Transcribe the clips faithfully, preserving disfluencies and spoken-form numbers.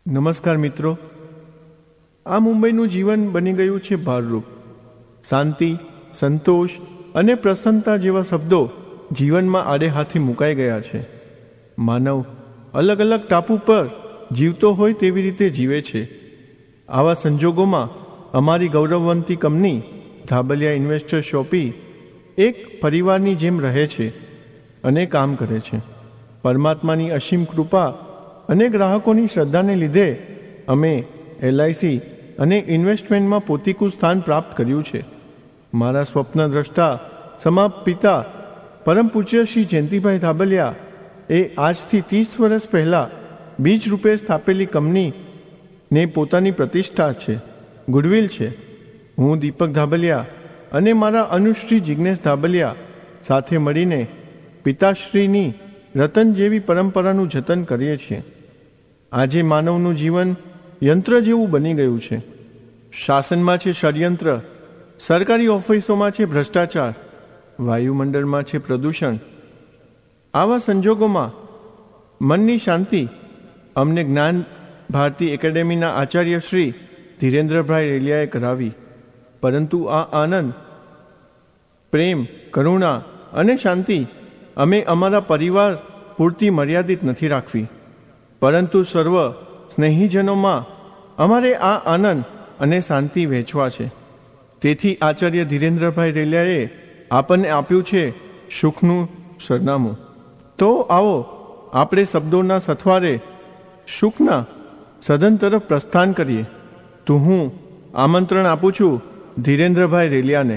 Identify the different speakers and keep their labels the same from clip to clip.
Speaker 1: નમસ્કાર મિત્રો, આ મુંબઈનું જીવન બની ગયું છે ભારરૂપ. શાંતિ, સંતોષ અને પ્રસન્નતા જેવા શબ્દો જીવનમાં આડે હાથે મુકાઈ ગયા છે. માનવ અલગ અલગ ટાપુ પર જીવતો હોય તેવી રીતે જીવે છે. આવા સંજોગોમાં અમારી ગૌરવવંતી કંપની ધાબલિયા ઇન્વેસ્ટર શોપી એક પરિવારની જેમ રહે છે અને કામ કરે છે. પરમાત્માની અસીમ કૃપા અને ગ્રાહકોની શ્રદ્ધાને લીધે અમે એલઆઈસી અને ઇન્વેસ્ટમેન્ટમાં પોતીકું સ્થાન પ્રાપ્ત કર્યું છે. મારા સ્વપ્ન દ્રષ્ટા સમાપ્ત પિતા પરમ પૂજ્ય શ્રી જયંતિભાઈ ધાબલિયા એ આજથી ત્રીસ વર્ષ પહેલાં બીજ રૂપે સ્થાપેલી કંપનીને પોતાની પ્રતિષ્ઠા છે, ગુડવિલ છે. હું દીપક ધાબલિયા અને મારા અનુશ્રી જિજ્ઞેશ ધાબલિયા સાથે મળીને પિતાશ્રીની રતન જેવી પરંપરાનું જતન કરીએ છીએ. આજે માનવનું જીવન યંત્ર જેવું બની ગયું છે. શાસનમાં છે ષડયંત્ર, સરકારી ઓફિસોમાં છે ભ્રષ્ટાચાર, વાયુમંડળમાં છે પ્રદૂષણ. આવા સંજોગોમાં મનની શાંતિ અમને જ્ઞાન ભારતી એકેડેમીના આચાર્ય શ્રી ધીરેન્દ્રભાઈ રેલિયાએ કરાવી. પરંતુ આ આનંદ, પ્રેમ, કરુણા અને શાંતિ અમે અમારા પરિવાર પૂરતી મર્યાદિત નથી રાખવી, પરંતુ સર્વ સ્નેહીજનોમાં અમારે આ આનંદ અને શાંતિ વહેંચવા છે. તેથી આચાર્ય ધીરેન્દ્રભાઈ રેલિયાએ આપણને આપ્યું છે સુખનું સરનામું. તો આવો આપણે શબ્દોના સથવારે સુખના સદન તરફ પ્રસ્થાન કરીએ. તો હું આમંત્રણ આપું છું ધીરેન્દ્રભાઈ રેલિયાને.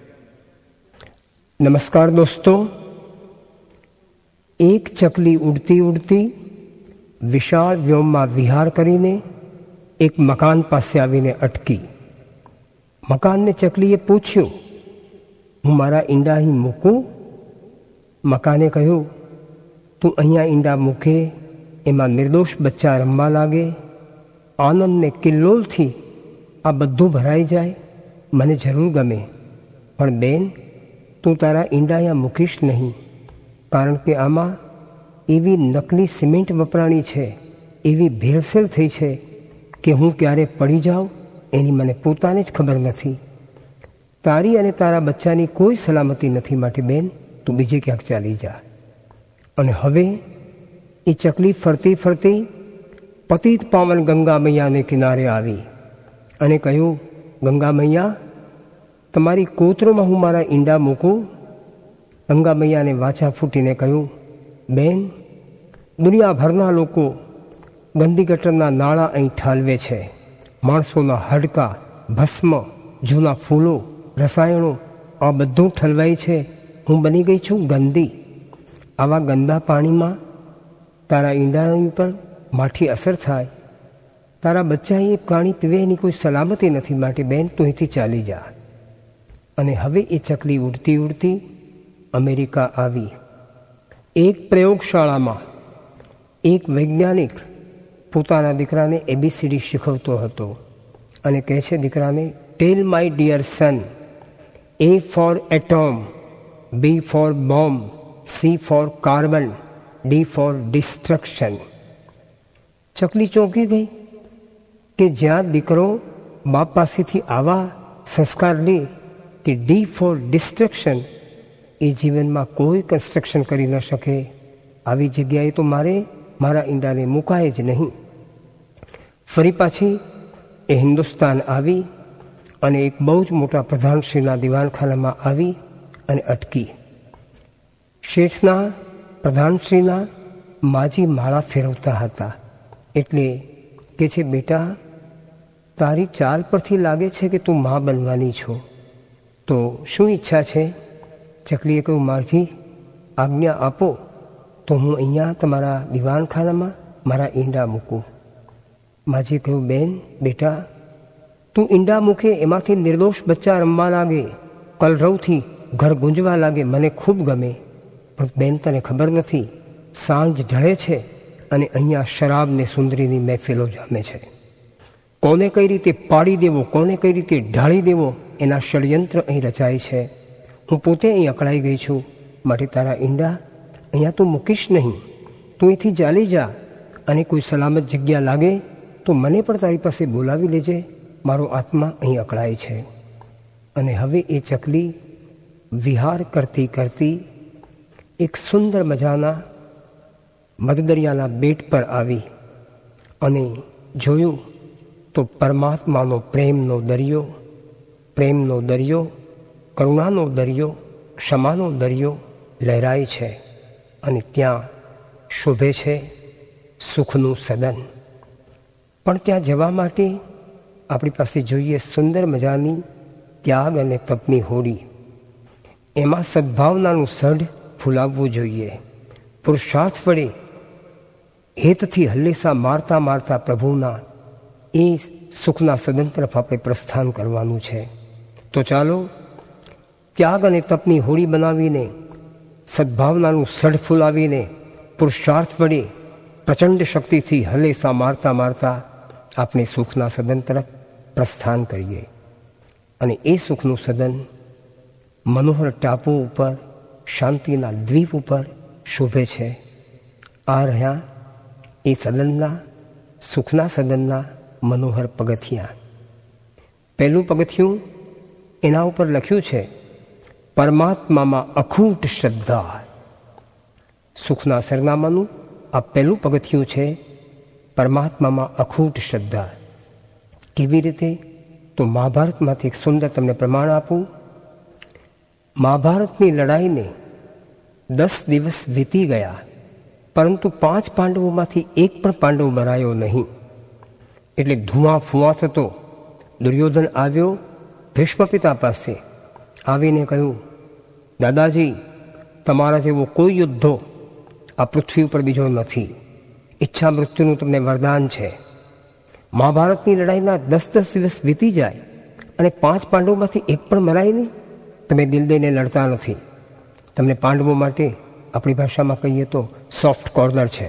Speaker 2: નમસ્કાર દોસ્તો. એક ચકલી ઉડતી ઉડતી વિશાળ વ્યોમમાં વિહાર કરીને એક મકાન પાસે આવીને અટકી. મકાનને ચકલીએ પૂછ્યું, હું મારા ઈંડા અહીં મૂકું? મકાને કહ્યું, તું અહીંયા ઈંડા મૂકે એમાં નિર્દોષ બચ્ચા રમવા લાગે, આનંદને કિલ્લોલથી આ બધું ભરાઈ જાય, મને જરૂર ગમે. પણ બેન, તું તારા ઈંડા અહીંયા મૂકીશ નહીં, કારણ કે આમાં એવી નકલી સિમેન્ટ વપરાણી છે, એવી ભેળસેળ થઈ છે કે હું ક્યારે પડી જાઉં એની મને પોતાને જ ખબર નથી. તારી અને તારા બચ્ચાની કોઈ સલામતી નથી, માટે બેન તું બીજે ક્યાંક ચાલી જા. અને હવે એ ચકલી ફરતી ફરતી પતિત પાવન ગંગા મૈયાને કિનારે આવી અને કહ્યું, ગંગા મૈયા, તમારી કોતરોમાં હું મારા ઈંડા મૂકું? ગંગા મૈયાને વાચા ફૂટીને કહ્યું, બેન, દુનિયાભરના લોકો ગંદી ગટરના નાળા અહીં ઠાલવે છે. માણસોના હાડકા, ભસ્મ, જૂના ફૂલો, રસાયણો, આ બધું ઠલવાય છે. હું બની ગઈ છું ગંદી. આવા ગંદા પાણીમાં તારા ઈંડાની પર માઠી અસર થાય. તારા બચ્ચા એ પાણી પીવે એની કોઈ સલામતી નથી, માટે બેન તું અહીંથી ચાલી જા. અને હવે એ ચકલી ઉડતી ઉડતી અમેરિકા આવી. એક પ્રયોગશાળામાં એક વૈજ્ઞાનિક પોતાના દીકરાને એબીસીડી શીખવતો હતો અને કહે છે દીકરાને, tell my dear son, A for atom, B for bomb, C for carbon, D for destruction. ચકલી ચોંકી ગઈ કે જ્યાં દીકરો બાપ પાસેથી આવા સંસ્કાર લે કે ડી ફોર ડિસ્ટ્રક્શન, એ જીવનમાં કોઈ કન્સ્ટ્રક્શન કરી ન શકે. આવી જગ્યાએ તો મારે મારા ઈંડાને મુકાય જ નહીં. ફરી પાછી એ હિન્દુસ્તાન આવી અને એક બહુ જ મોટા પ્રધાનશ્રીના દિવાનખાનામાં આવી અને અટકી. શેઠના પ્રધાનશ્રીના માજી માળા ફેરવતા હતા. એટલે કે છે, બેટા, તારી ચાલ પરથી લાગે છે કે તું મા બનવાની છો, તો શું ઈચ્છા છે? ચકલીએ કહ્યું, માજી આજ્ઞા આપો તો હું અહીંયા તમારા દિવાનખાનામાં મારા ઈંડા મૂકું. માજીએ કહ્યું, બેન, બેટા, તું ઈંડા મૂકે એમાંથી નિર્દોષ બચ્ચા રમવા લાગે, કલરવથી ઘર ગુંજવા લાગે, મને ખૂબ ગમે. પણ બેન, તને ખબર નથી, સાંજ ઢળે છે અને અહીંયા શરાબને સુંદરીની મહેફિલો જામે છે. કોને કઈ રીતે પાડી દેવો, કોને કઈ રીતે ઢાળી દેવો, એના ષડયંત્ર અહીં રચાય છે. હું પોતે અહીં અકળાઈ ગઈ છું, માટે તારા ઈંડા અહીંયા તું મૂકીશ નહીં. તું અહીંથી ચાલી જા અને કોઈ સલામત જગ્યા લાગે તો મને પણ તારી પાસે બોલાવી લેજે, મારો આત્મા અહીં અકળાય છે. અને હવે એ ચકલી વિહાર કરતી કરતી એક સુંદર મજાના મધદરિયાના બેટ પર આવી અને જોયું તો પરમાત્માનો પ્રેમનો દરિયો, પ્રેમનો દરિયો, કરુણાનો દરિયો, ક્ષમાનો દરિયો લહેરાય છે. અને ત્યાં શોભે છે સુખનું સદન. પણ ત્યાં જવા માટે આપણી પાસે જોઈએ સુંદર મજાની ત્યાગ અને તપની હોડી. એમાં સદ્ભાવનાનું સઢ ફૂલાવવું જોઈએ. પુરુષાર્થ વડે હેતથી હલ્લેસા મારતા મારતા પ્રભુના એ સુખના સદન તરફ આપણે પ્રસ્થાન કરવાનું છે. તો ચાલો ત્યાગ અને તપની હોડી બનાવીને, સદ્ભાવનાનું સઢ ફૂલાવીને, પુરુષાર્થ વડે પ્રચંડ શક્તિથી હલેસા મારતા મારતા આપણે સુખના સદન તરફ પ્રસ્થાન કરીએ. અને એ સુખનું સદન મનોહર ટાપુ ઉપર, શાંતિના દ્વીપ ઉપર શોભે છે. આ રહ્યા એ સદનના, સુખના સદનના મનોહર પગથિયા. પહેલું પગથિયું, એના ઉપર લખ્યું છે પરમાત્મામાં અખૂટ શ્રદ્ધા. સુખના સરનામાનું આ પહેલું પગથિયું છે, પરમાત્મામાં અખૂટ શ્રદ્ધા. કેવી રીતે? તો મહાભારતમાંથી એક સુંદર તમને પ્રમાણ આપું. મહાભારતની લડાઈને દસ દિવસ વીતી ગયા, પરંતુ પાંચ પાંડવોમાંથી એક પણ પાંડવ મરાયો નહીં. એટલે ધુઆ ફુઆ થતો દુર્યોધન આવ્યો ભીષ્મ પિતા પાસે, આવીને કહ્યું, દાદાજી, તમારા જેવો કોઈ યુદ્ધો આ પૃથ્વી ઉપર બીજો નથી. ઈચ્છા મૃત્યુનું તમને વરદાન છે. મહાભારતની લડાઈના દસ દસ દિવસ વીતી જાય અને પાંચ પાંડવોમાંથી એક પણ મરાય નહીં. તમે દિલ દઈને લડતા નથી. તમને પાંડવો માટે આપણી ભાષામાં કહીએ તો સોફ્ટ કોર્નર છે.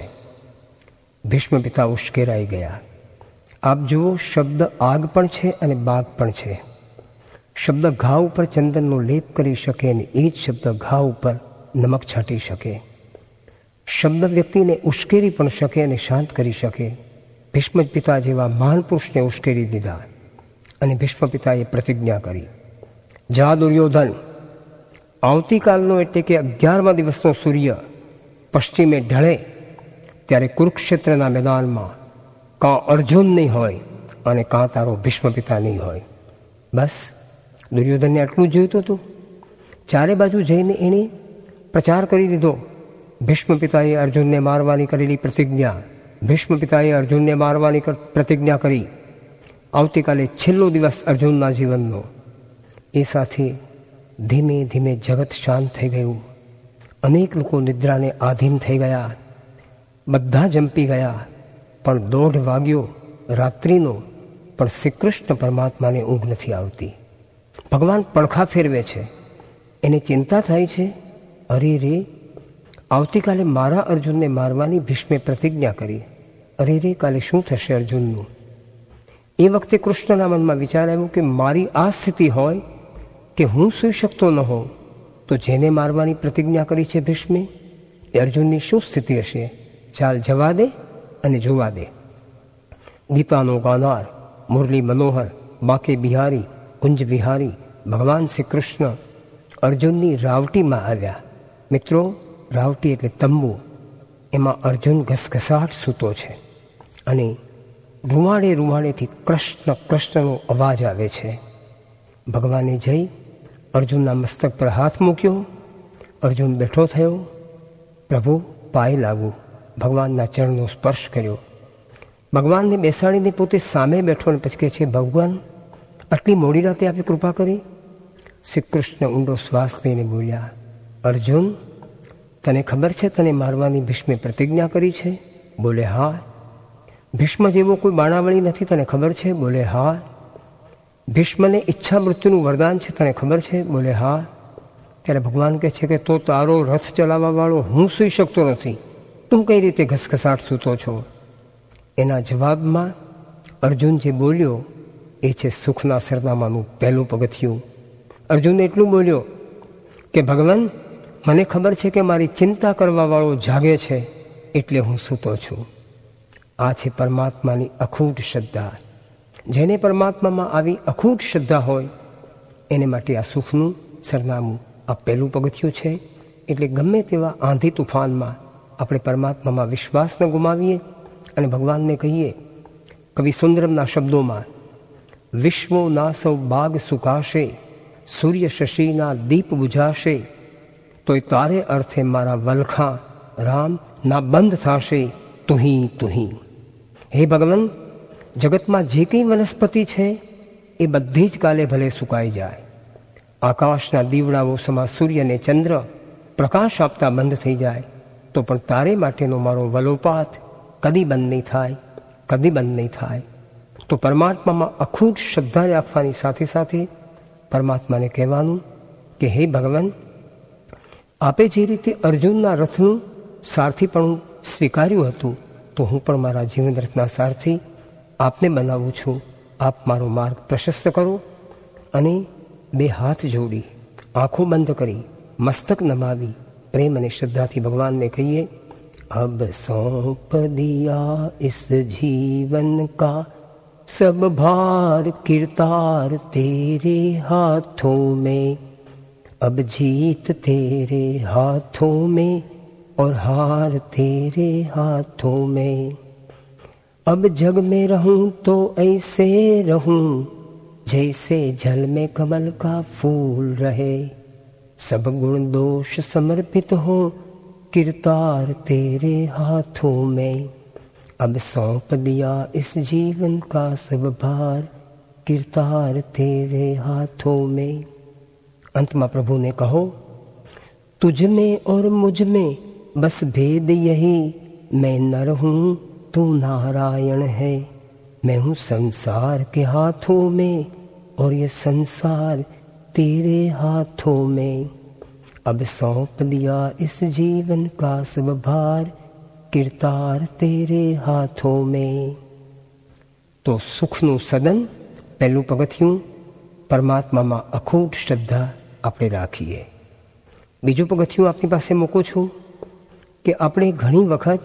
Speaker 2: ભીષ્મ પિતા ઉશ્કેરાઈ ગયા. આપ જુઓ, શબ્દ આગ પણ છે અને બાગ પણ છે. શબ્દ ઘા ઉપર ચંદનનો લેપ કરી શકે અને એ જ શબ્દ ઘા ઉપર નમક છાંટી શકે. શબ્દ વ્યક્તિને ઉશ્કેરી પણ શકે અને શાંત કરી શકે. ભીષ્મ પિતા જેવા મહાન પુરુષને ઉશ્કેરી દીધા અને ભીષ્મ પિતાએ પ્રતિજ્ઞા કરી, જા દુર્યોધન, આવતીકાલનો એટલે કે અગિયારમા દિવસનો સૂર્ય પશ્ચિમે ઢળે ત્યારે કુરુક્ષેત્રના મેદાનમાં કાં અર્જુન નહીં હોય અને કાં તારો ભીષ્મ પિતા નહીં હોય. બસ દુર્યોધનને આટલું જોઈતું હતું. ચારે બાજુ જઈને એણે પ્રચાર કરી દીધો. ભીષ્મ પિતાએ અર્જુનને મારવાની કરેલી પ્રતિજ્ઞા, ભીષ્મ પિતાએ અર્જુનને મારવાની પ્રતિજ્ઞા કરી. આવતીકાલે છેલ્લો દિવસ અર્જુનના જીવનનો. એ સાથે ધીમે ધીમે જગત શાંત થઈ ગયું. અનેક લોકો નિદ્રાને આધીન થઈ ગયા, બધા જંપી ગયા. પણ દોઢ વાગ્યો રાત્રિનો, પણ શ્રી કૃષ્ણ પરમાત્માને ઊંઘ નથી આવતી. ભગવાન પડખા ફેરવે છે. એને ચિંતા થાય છે, અરે રે, આવતીકાલે મારા અર્જુનને મારવાની ભીષ્મે પ્રતિજ્ઞા કરી. અરે રે, કાલે શું થશે અર્જુનનું? એ વખતે કૃષ્ણના મનમાં વિચાર આવ્યો કે મારી આ સ્થિતિ હોય કે હું સૂઈ શકતો ન હોઉં, તો જેને મારવાની પ્રતિજ્ઞા કરી છે ભીષ્મે, એ અર્જુનની શું સ્થિતિ હશે? ચાલ જવા દે અને જોવા દે. ગીતાનો ગાનાર, મુરલી મનોહર, બાકે બિહારી, કુંજ વિહારી ભગવાન શ્રી કૃષ્ણ અર્જુનની રાવટીમાં આવ્યા. મિત્રો, રાવટી એટલે તંબુ. એમાં અર્જુન ઘસઘસાટ સૂતો છે અને રૂવાડે રૂવાડેથી કૃષ્ણ કૃષ્ણનો અવાજ આવે છે. ભગવાને જઈ અર્જુનના મસ્તક પર હાથ મૂક્યો. અર્જુન બેઠો થયો. પ્રભુ પાય લાગુ, ભગવાનના ચરણનો સ્પર્શ કર્યો. ભગવાનને બેસાડીને પોતે સામે બેઠો અને પછી કહે છે, ભગવાન, આટલી મોડી રાતે આપે કૃપા કરી? શ્રી કૃષ્ણ ઊંડો શ્વાસ લઈને બોલ્યા, અર્જુન, તને ખબર છે તને મારવાની ભીષ્મે પ્રતિજ્ઞા કરી છે? બોલે હા. ભીષ્મ જેવો કોઈ બાણાવળી નથી, તને ખબર છે? બોલે હા. ભીષ્મને ઈચ્છા મૃત્યુનું વરદાન છે, તને ખબર છે? બોલે હા. ત્યારે ભગવાન કહે છે કે તો તારો રથ ચલાવવા વાળો હું સૂઈ શકતો નથી, તું કઈ રીતે ઘસઘસાટ સૂતો છો? એના જવાબમાં અર્જુન જે બોલ્યો એ છે સુખના સરનામાનું પહેલું પગથિયું. અર્જુન એટલું બોલ્યો કે ભગવાન, મને ખબર છે કે મારી ચિંતા કરવા વાળો જાગે છે, એટલે હું સૂતો છું. આ છે પરમાત્માની અખૂટ શ્રદ્ધા. જેને પરમાત્મામાં આવી અખૂટ શ્રદ્ધા હોય એને માટે આ સુખનું સરનામું આ પહેલું પગથિયું છે. એટલે ગમે તેવા આંધી તુફાનમાં આપણે પરમાત્મામાં વિશ્વાસ ન ગુમાવીએ અને ભગવાનને કહીએ કવિ સુંદરમના શબ્દોમાં, વિશ્વો ના સૌ બાગ સુકાશે, સૂર્ય શશીના દીપ બુઝાશે, તોય તારે અર્થે મારા વલખા રામ ના બંધ થશે તુહી તુહી. હે ભગવાન, જગતમાં જે કંઈ વનસ્પતિ છે એ બધી જ કાલે ભલે સુકાઈ જાય. આકાશના દીવડાઓ સમા સૂર્યને ચંદ્ર પ્રકાશ આપતા બંધ થઈ જાય તો પણ તારે માટેનો મારો વલોપાત કદી બંધ નહીં થાય, કદી બંધ નહીં થાય. તો પરમાત્મામાં અખૂટ શ્રદ્ધા રાખવાની સાથે સાથે પરમાત્માને કહેવાનું કે હે ભગવાન, આપે જે રીતે અર્જુનના રથનું સારથી પણ સ્વીકાર્યું હતું તો હું પણ મારા જીવન રથના સારથી આપને બનાવું છું. આપ મારો માર્ગ પ્રશસ્ત કરો. અને બે હાથ જોડી, આંખો બંધ કરી, મસ્તક નમાવી પ્રેમ અને શ્રદ્ધાથી ભગવાનને કહીએ, અબ સૌંપ દિયા ઇસ જીવન કા સબ ભાર કિરતાર તેરે હાથોं में, अब जीत तेरे हाथों में और हार तेरे हाथों में. अब जग में रहूं तो ऐसे रहूं जैसे जल में कमल का फूल रहे, सब गुण दोष समर्पित हो किरतार तेरे हाथों में. अब सौंप दिया इस जीवन का सब भार किरतार तेरे हाथों में. अंतमा प्रभु ने कहो, तुझ में और मुझ में बस भेद यही, मैं नर हूँ तू नारायण है, मैं हूँ संसार के हाथों में और ये संसार तेरे हाथों में. अब सौंप दिया इस जीवन का सब भार किरतार तेरे हाथों में. तो सुखનું સદન પહેલું પગથિયું પરમાત્મામાં અખૂટ શ્રદ્ધા આપણે રાખીએ. બીજું પગથિયું આપની પાસે મૂકું છું કે આપણે ઘણી વખત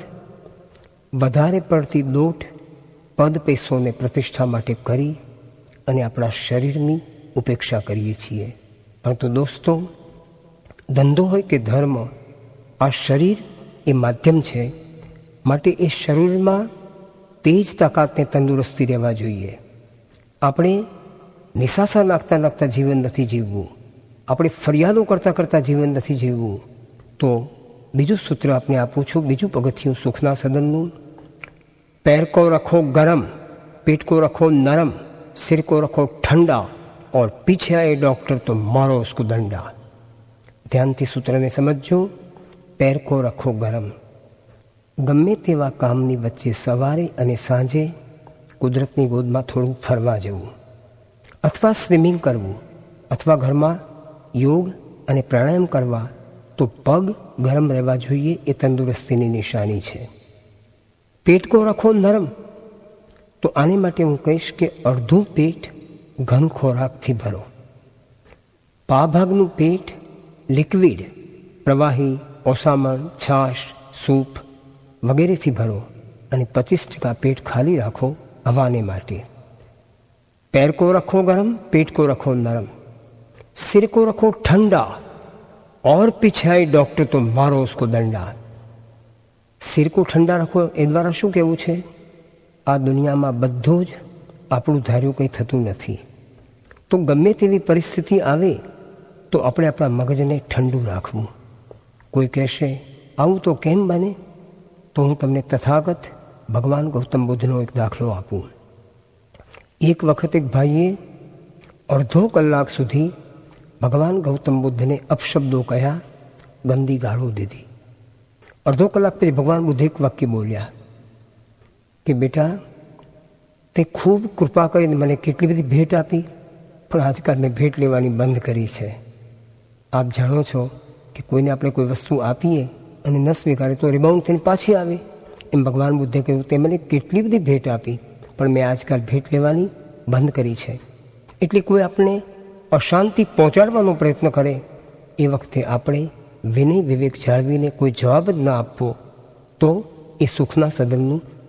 Speaker 2: વધારે પડતી દોટ પદ પૈસોને પ્રતિષ્ઠા માટે કરી અને આપણા શરીરની ઉપેક્ષા કરીએ છીએ. પરંતુ દોસ્તો, ધંધો હોય કે ધર્મ, આ શરીર એ માધ્યમ છે. માટે એ શરીરમાં તેજ તાકાતને તંદુરસ્તી રહેવા જોઈએ. આપણે નિશાસા નાખતા નાખતા જીવન નથી જીવવું, આપણે ફરિયાદો કરતાં કરતાં જીવન નથી જીવવું. તો બીજું સૂત્ર આપને આપું છું, બીજું પગથિયું સુખના સદનનું, पैर को रखो गरम, पेट को रखो नरम, सिर को रखो ठंडा और पीछे आए डॉक्टर तो मारो उसको दंडा. ધ્યાનથી સૂત્રને સમજજો. પેર કો રખો ગરમ. ગમે તેવા કામની વચ્ચે સવારે અને સાંજે કુદરતની ગોદમાં થોડું ફરવા જવું, અથવા સ્વિમિંગ કરવું, અથવા ઘરમાં યોગ અને પ્રાણાયામ કરવા, તો પગ ગરમ રહેવા જોઈએ. એ તંદુરસ્તીની નિશાની છે. પેટ કો રખો નરમ, તો આને માટે હું કહીશ કે અડધું પેટ ઘન ખોરાકથી ભરો, પાભાગનું પેટ લિક્વિડ પ્રવાહી ઓસામણ, છાશ, સૂપ વગેરેથી ભરો અને પચીસ ટકા પેટ ખાલી રાખો હવાને માટે. पैर को रखो गरम, पेट को रखो नरम, सिर को रखो ठंडा और पीछे आए डॉक्टर तो मारो उसको दंडा. सिर को ठंडा रखो એ દ્વારા શું કહેવું છે? આ દુનિયામાં બધું જ આપણું ધાર્યું કંઈ થતું નથી. તો ગમે તેવી પરિસ્થિતિ આવે તો આપણે આપણા મગજને ઠંડુ રાખવું. કોઈ કહેશે આવું તો કેમ બને? તો હું તમને તથાગત ભગવાન ગૌતમ બુદ્ધનો એક દાખલો આપું. એક વખત એક ભાઈએ અડધો કલાક સુધી ભગવાન ગૌતમ બુદ્ધને અપશબ્દો કહ્યા, ગંદી ગાળો દીધી. અડધો કલાક પછી ભગવાન બુદ્ધ એક વાક્ય બોલ્યા કે બેટા, તે ખૂબ કૃપા કરીને મને કેટલી બધી ભેટ આપી, પણ આજકાલ મેં ભેટ લેવાની બંધ કરી છે. આપ જાણો છો કે કોઈને આપણે કોઈ વસ્તુ આપીએ અને ન સ્વીકારે તો રિબાઉન્ડ થઈને પાછી આવે. એમ ભગવાન બુદ્ધે કહ્યું, તે મને કેટલી બધી ભેટ આપી, પણ મેં આજકાલ ભેટ લેવાની બંધ કરી છે. એટલે કોઈ આપણે અશાંતિ પહોંચાડવાનો પ્રયત્ન કરે એ વખતે આપણે વિનય વિવેક જાળવીને કોઈ જવાબ જ ના આપવો, તો એ સુખના સદનનું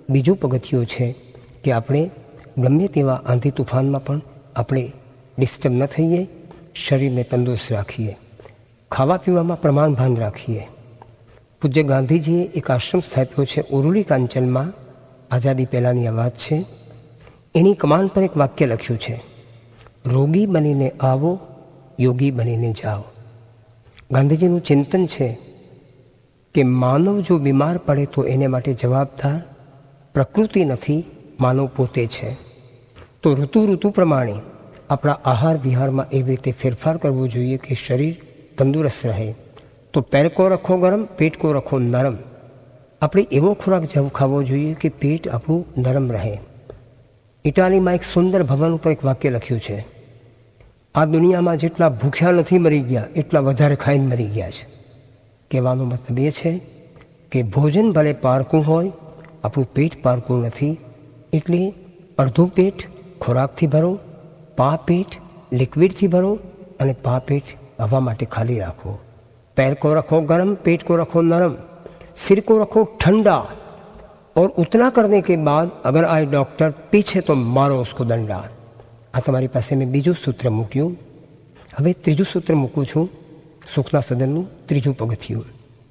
Speaker 2: બીજું પગથિયું છે કે આપણે ગમે તેવા આંધી તુફાનમાં પણ આપણે ડિસ્ટર્બ ન થઈએ, શરીરને તંદુરસ્ત રાખીએ, ખાવા પીવામાં પ્રમાણભાન રાખીએ. પૂજ્ય ગાંધીજીએ એક આશ્રમ સ્થાપ્યો છે ઉરુલી કાંચનમાં, આઝાદી પહેલાંની આ વાત છે. એની કમાન પર એક વાક્ય લખ્યું છે, રોગી બનીને આવો, યોગી બનીને જાઓ. ગાંધીજીનું ચિંતન છે કે માનવ જો બીમાર પડે તો એને માટે જવાબદાર પ્રકૃતિ નથી, માનવ પોતે છે. તો ઋતુ ઋતુ પ્રમાણે આપણા આહાર વિહારમાં એવી રીતે ફેરફાર કરવો જોઈએ કે શરીર તંદુરસ્ત રહે. તો પેટ કો રખો ગરમ, પેટ કો રખો નરમ. આપણે એવો ખોરાક ખાવો જોઈએ કે પેટ આપણું નરમ રહે. ઇટાલીમાં એક સુંદર ભવન ઉપર એક વાક્ય લખ્યું છે, આ દુનિયામાં જેટલા ભૂખ્યા નથી મરી ગયા એટલા વધારે ખાઈને મરી ગયા છે. કહેવાનો મતલબ એ છે કે ભોજન ભલે પારકું હોય, આપણું પેટ પારકું નથી. એટલે અડધું પેટ ખોરાકથી ભરો, પા પેટ લિક્વિડથી ભરો અને પા પેટ હવા માટે ખાલી રાખો. पैर को रखो गर्म, पेट को रखो नरम, सिर को रखो ठंडा, और उतना करने के बाद अगर आए डॉक्टर पीछे तो मारो उसको दंडा. આ તમારી પાસે મેં બીજું સૂત્ર મૂક્યું. હવે ત્રીજું સૂત્ર મૂકું છું, સુખના સદનનું ત્રીજું પગથિયું.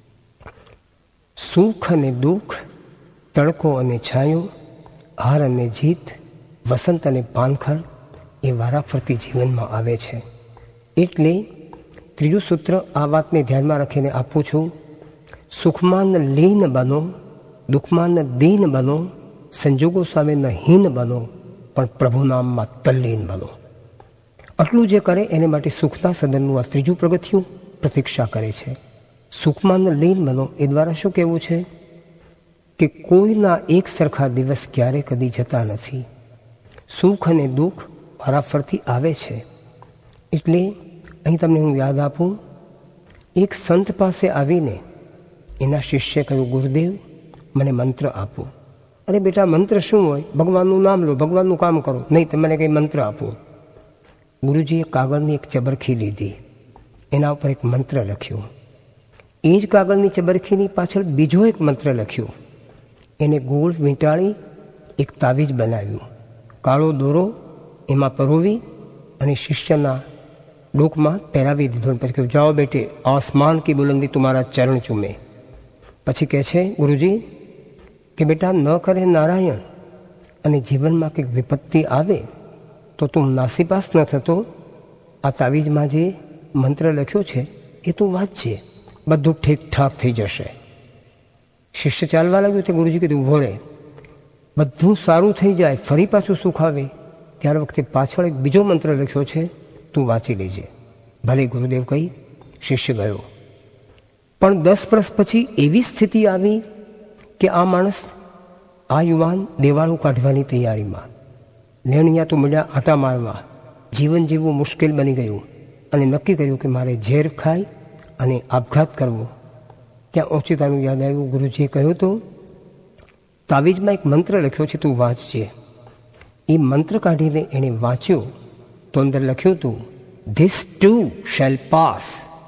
Speaker 2: સુખ અને દુઃખ, તડકો અને છાંયો, હાર અને જીત, વસંત અને પાનખર એ વારાફરતી જીવનમાં આવે છે. એટલે ત્રીજું સૂત્ર આ વાતને ધ્યાનમાં રાખીને આપું છું, સુખમાં લીન બનો, દુઃખમાં દીન બનો, સંજોગો સામે ન હીન બનો, પણ પ્રભુ નામમાં તલ્લીન બનો. આટલું જે કરે એને માટે સુખના સદનનું આ ત્રીજું પગથિયું પ્રતીક્ષા કરે છે. સુખમાં લીન બનો એ દ્વારા શું કહેવું છે કે કોઈના એક સરખા દિવસ ક્યારે કદી જતા નથી. સુખ અને દુઃખ વારાફરતી આવે છે. એટલે અહીં તમને હું યાદ આપું, એક સંત પાસે આવીને એના શિષ્ય કહ્યું, ગુરુદેવ મને મંત્ર આપો. અરે બેટા મંત્ર શું હોય, ભગવાનનું નામ લો, ભગવાનનું કામ કરો. નહીં, તમે મને કંઈ મંત્ર આપો. ગુરુજીએ કાગળની એક ચબરખી લીધી, એના ઉપર એક મંત્ર લખ્યો. એ જ કાગળની ચબરખીની પાછળ બીજો એક મંત્ર લખ્યો. એને ગોળ વીંટાળી એક તાવીજ બનાવ્યું, કાળો દોરો એમાં પરોવી અને શિષ્યના ડોકમાં પહેરાવી દીધો. પછી કહ્યું, જાઓ બેટે, આસમાન કી બુલંદી તુમારા ચરણ ચૂમે. પછી કહે છે ગુરુજી કે બેટા ન કરે નારાયણ અને જીવનમાં કંઈક વિપત્તિ આવે તો તું નાસીપાસ ન થતો, આ તાવીજમાં જે મંત્ર લખ્યો છે એ તું વાંચજે, બધું ઠીકઠાક થઈ જશે. શિષ્ય ચાલવા લાગ્યું તે ગુરુજી કીધું, ઉભો રહે, બધું સારું થઈ જાય ફરી પાછું સુખ આવે ત્યાર વખતે પાછળ એક બીજો મંત્ર લખ્યો છે, તું વાંચી લેજે. ભલે ગુરુદેવ કહી શિષ્ય ગયો. પણ દસ વર્ષ પછી એવી સ્થિતિ આવી કે આ માણસ, આ યુવાન દેવાળું કાઢવાની તૈયારીમાં, લેણિયા તો મળ્યા આટા મારવા, જીવન જીવવું મુશ્કેલ બની ગયું અને નક્કી કર્યું કે મારે ઝેર ખાઈ અને આપઘાત કરવો. ત્યાં ઓચિતાનું યાદ આવ્યું, ગુરુજીએ કહ્યું તો તાવીજમાં એક મંત્ર લખ્યો છે, તું વાંચજે. એ મંત્ર કાઢીને એણે વાંચ્યો તો અંદર લખ્યું હતું, ધીસ ટુ શેલ પાસ.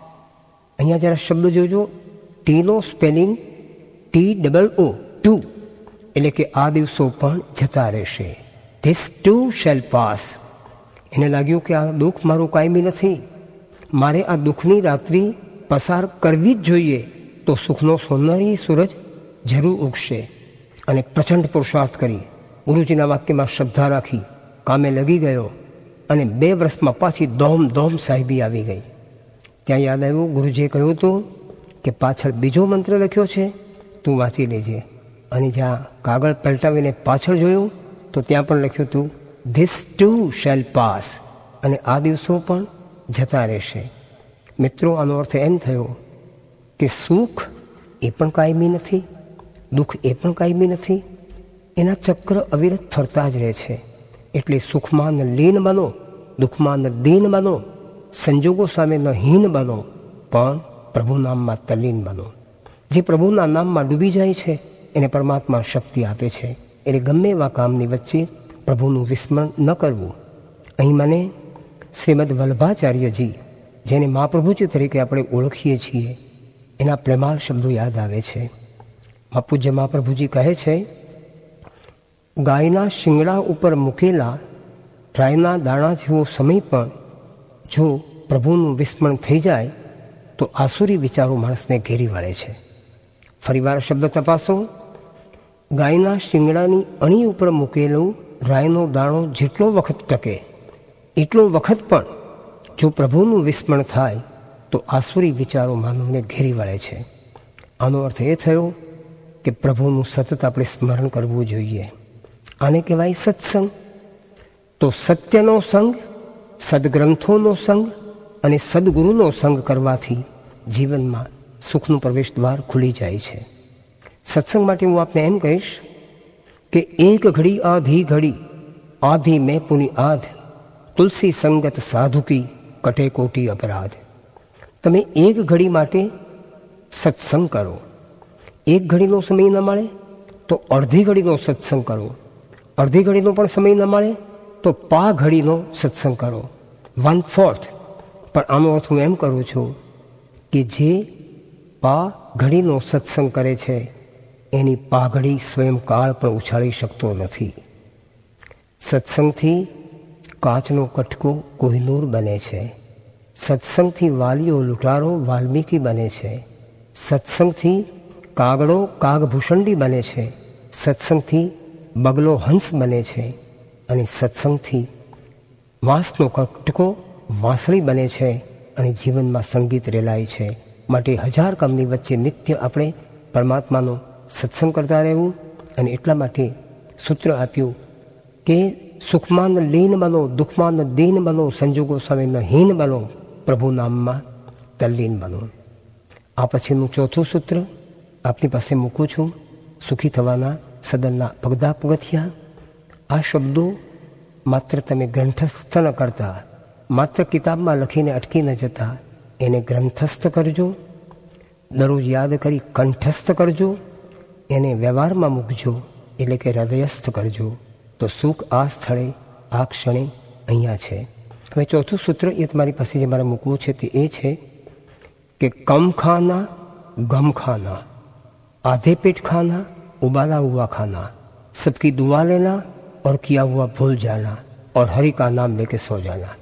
Speaker 2: અહીંયા જરા શબ્દ જોજો, ટીનો spelling T double O, too, એટલે કે આ દિવસો પણ જતા રહેશે. This too shall pass. એને લાગ્યું કે આ દુઃખ મારું કાયમી નથી, મારે આ દુઃખની રાત્રિ પસાર કરવી જ જોઈએ, તો સુખનો સોનેરી સૂરજ જરૂર ઉગશે. અને પ્રચંડ પુરુષાર્થ કરી ગુરુજીના વાક્યમાં શ્રદ્ધા રાખી કામે લગી ગયો અને બે વર્ષમાં પાછી દોમ દોમ સાહેબી આવી ગઈ. ત્યાં યાદ આવ્યું, ગુરુજીએ કહ્યું હતું કે પાછળ બીજો મંત્ર લખ્યો છે, તું વાંચી લેજે. અને જ્યાં કાગળ પલટાવીને પાછળ જોયું તો ત્યાં પણ લખ્યું હતું, ધીસ ટુ શેલ પાસ, અને આ દિવસો પણ જતા રહેશે. મિત્રો, આનો અર્થ એમ થયો કે સુખ એ પણ કાયમી નથી, દુઃખ એ પણ કાયમી નથી, એના ચક્ર અવિરત ફરતા જ રહે છે. એટલે સુખમાં ન લીન બનો, દુઃખમાં ન દીન બનો, સંજોગો સામે ન હીન બનો, પણ પ્રભુ નામમાં તલ્લીન બનો. જે પ્રભુના નામમાં ડૂબી જાય છે એને પરમાત્મા શક્તિ આપે છે. એટલે ગમે એવા કામની વચ્ચે પ્રભુનું વિસ્મરણ ન કરવું. અહીં મને શ્રીમદ વલ્લભાચાર્યજી, જેને મહાપ્રભુજી તરીકે આપણે ઓળખીએ છીએ, એના પ્રેમાળ શબ્દો યાદ આવે છે. પૂજ્ય મહાપ્રભુજી કહે છે ગાયના શિંગડા ઉપર મૂકેલા રાયના દાણા જેવો સમય પણ જો પ્રભુનું વિસ્મરણ થઈ જાય તો આસુરી વિચારો માણસને ઘેરી વળે છે. ફરીવાર શબ્દ તપાસો. ગાયના શિંગડાની અણી ઉપર મૂકેલું રાયનો દાણો જેટલો વખત ટકે એટલો વખત પણ જો પ્રભુનું વિસ્મરણ થાય તો આસુરી વિચારો માનવને ઘેરી વળે છે. આનો અર્થ એ થયો કે પ્રભુનું સતત આપણે સ્મરણ કરવું જોઈએ. આને કહેવાય સત્સંગ. તો સત્યનો સંગ, સદગ્રંથોનો સંગ અને સદગુરુનો સંગ કરવાથી જીવનમાં સુખનું પ્રવેશ દ્વાર ખુલી જાય છે. સત્સંગ માટે હું આપને એમ કહીશ કે એક ઘડી આધી ઘડી આધી મેં પુની આધ તુલસી સંગત સાધુકી કટે કોટી અપરાધ. તમે એક ઘડી માટે સત્સંગ કરો. એક ઘડીનો સમય ન મળે તો અડધી ઘડીનો સત્સંગ કરો. અડધી ઘડીનો પણ સમય ન મળે તો પા ઘડીનો સત્સંગ કરો, વન ફોર્થ. પણ આનો અર્થ હું એમ કરું છું કે જે પા ઘડીનો સત્સંગ કરે છે એની પાઘડી સ્વયં કાળ પણ ઉછાળી શકતો નથી. સત્સંગથી કાચનો કટકો કોહિનૂર બને છે. સત્સંગથી વાલીઓ લૂંટારો વાલ્મીકી બને છે. સત્સંગથી કાગડો કાગભૂષંડી બને છે. સત્સંગથી બગલો હંસ બને છે. અને સત્સંગથી વાંસનો કટકો વાંસળી બને છે અને જીવનમાં સંગીત રેલાય છે. માટે હજાર કામની વચ્ચે નિત્ય આપણે પરમાત્માનો સત્સંગ કરતા રહેવું. અને એટલા માટે સૂત્ર આપ્યું કે સુખમાં લીન બનો, દુઃખમાં દીન બનો, સંજોગો સામે ન હીન બનો, પ્રભુ નામમાં તલ્લીન બનો. આ પછીનું ચોથું સૂત્ર આપની પાસે મૂકું છું. સુખી થવાના સદનના પગદા પગથિયા. આ શબ્દો માત્ર તમે ગ્રંથસ્થ ન કરતા, માત્ર કિતાબમાં લખીને અટકી ન જતા, એને ગ્રંથસ્થ કરજો. દરરોજ યાદ કરી કંઠસ્થ કરજો. એને વ્યવહારમાં મૂકજો, એટલે કે હૃદયસ્થ કરજો. તો સુખ આ સ્થળે આ ક્ષણે અહીંયા છે. હવે ચોથું સૂત્ર એ તમારી પાસે જે મારે મૂકવું છે તે એ છે કે કમ ખાના ગમ ખાના, આધે પેટ ખાના, ઉબાલા હુआ खाना, सबकी दुआ लेना और किया हुआ भूल जाना और हरि का नाम लेके सो जाना.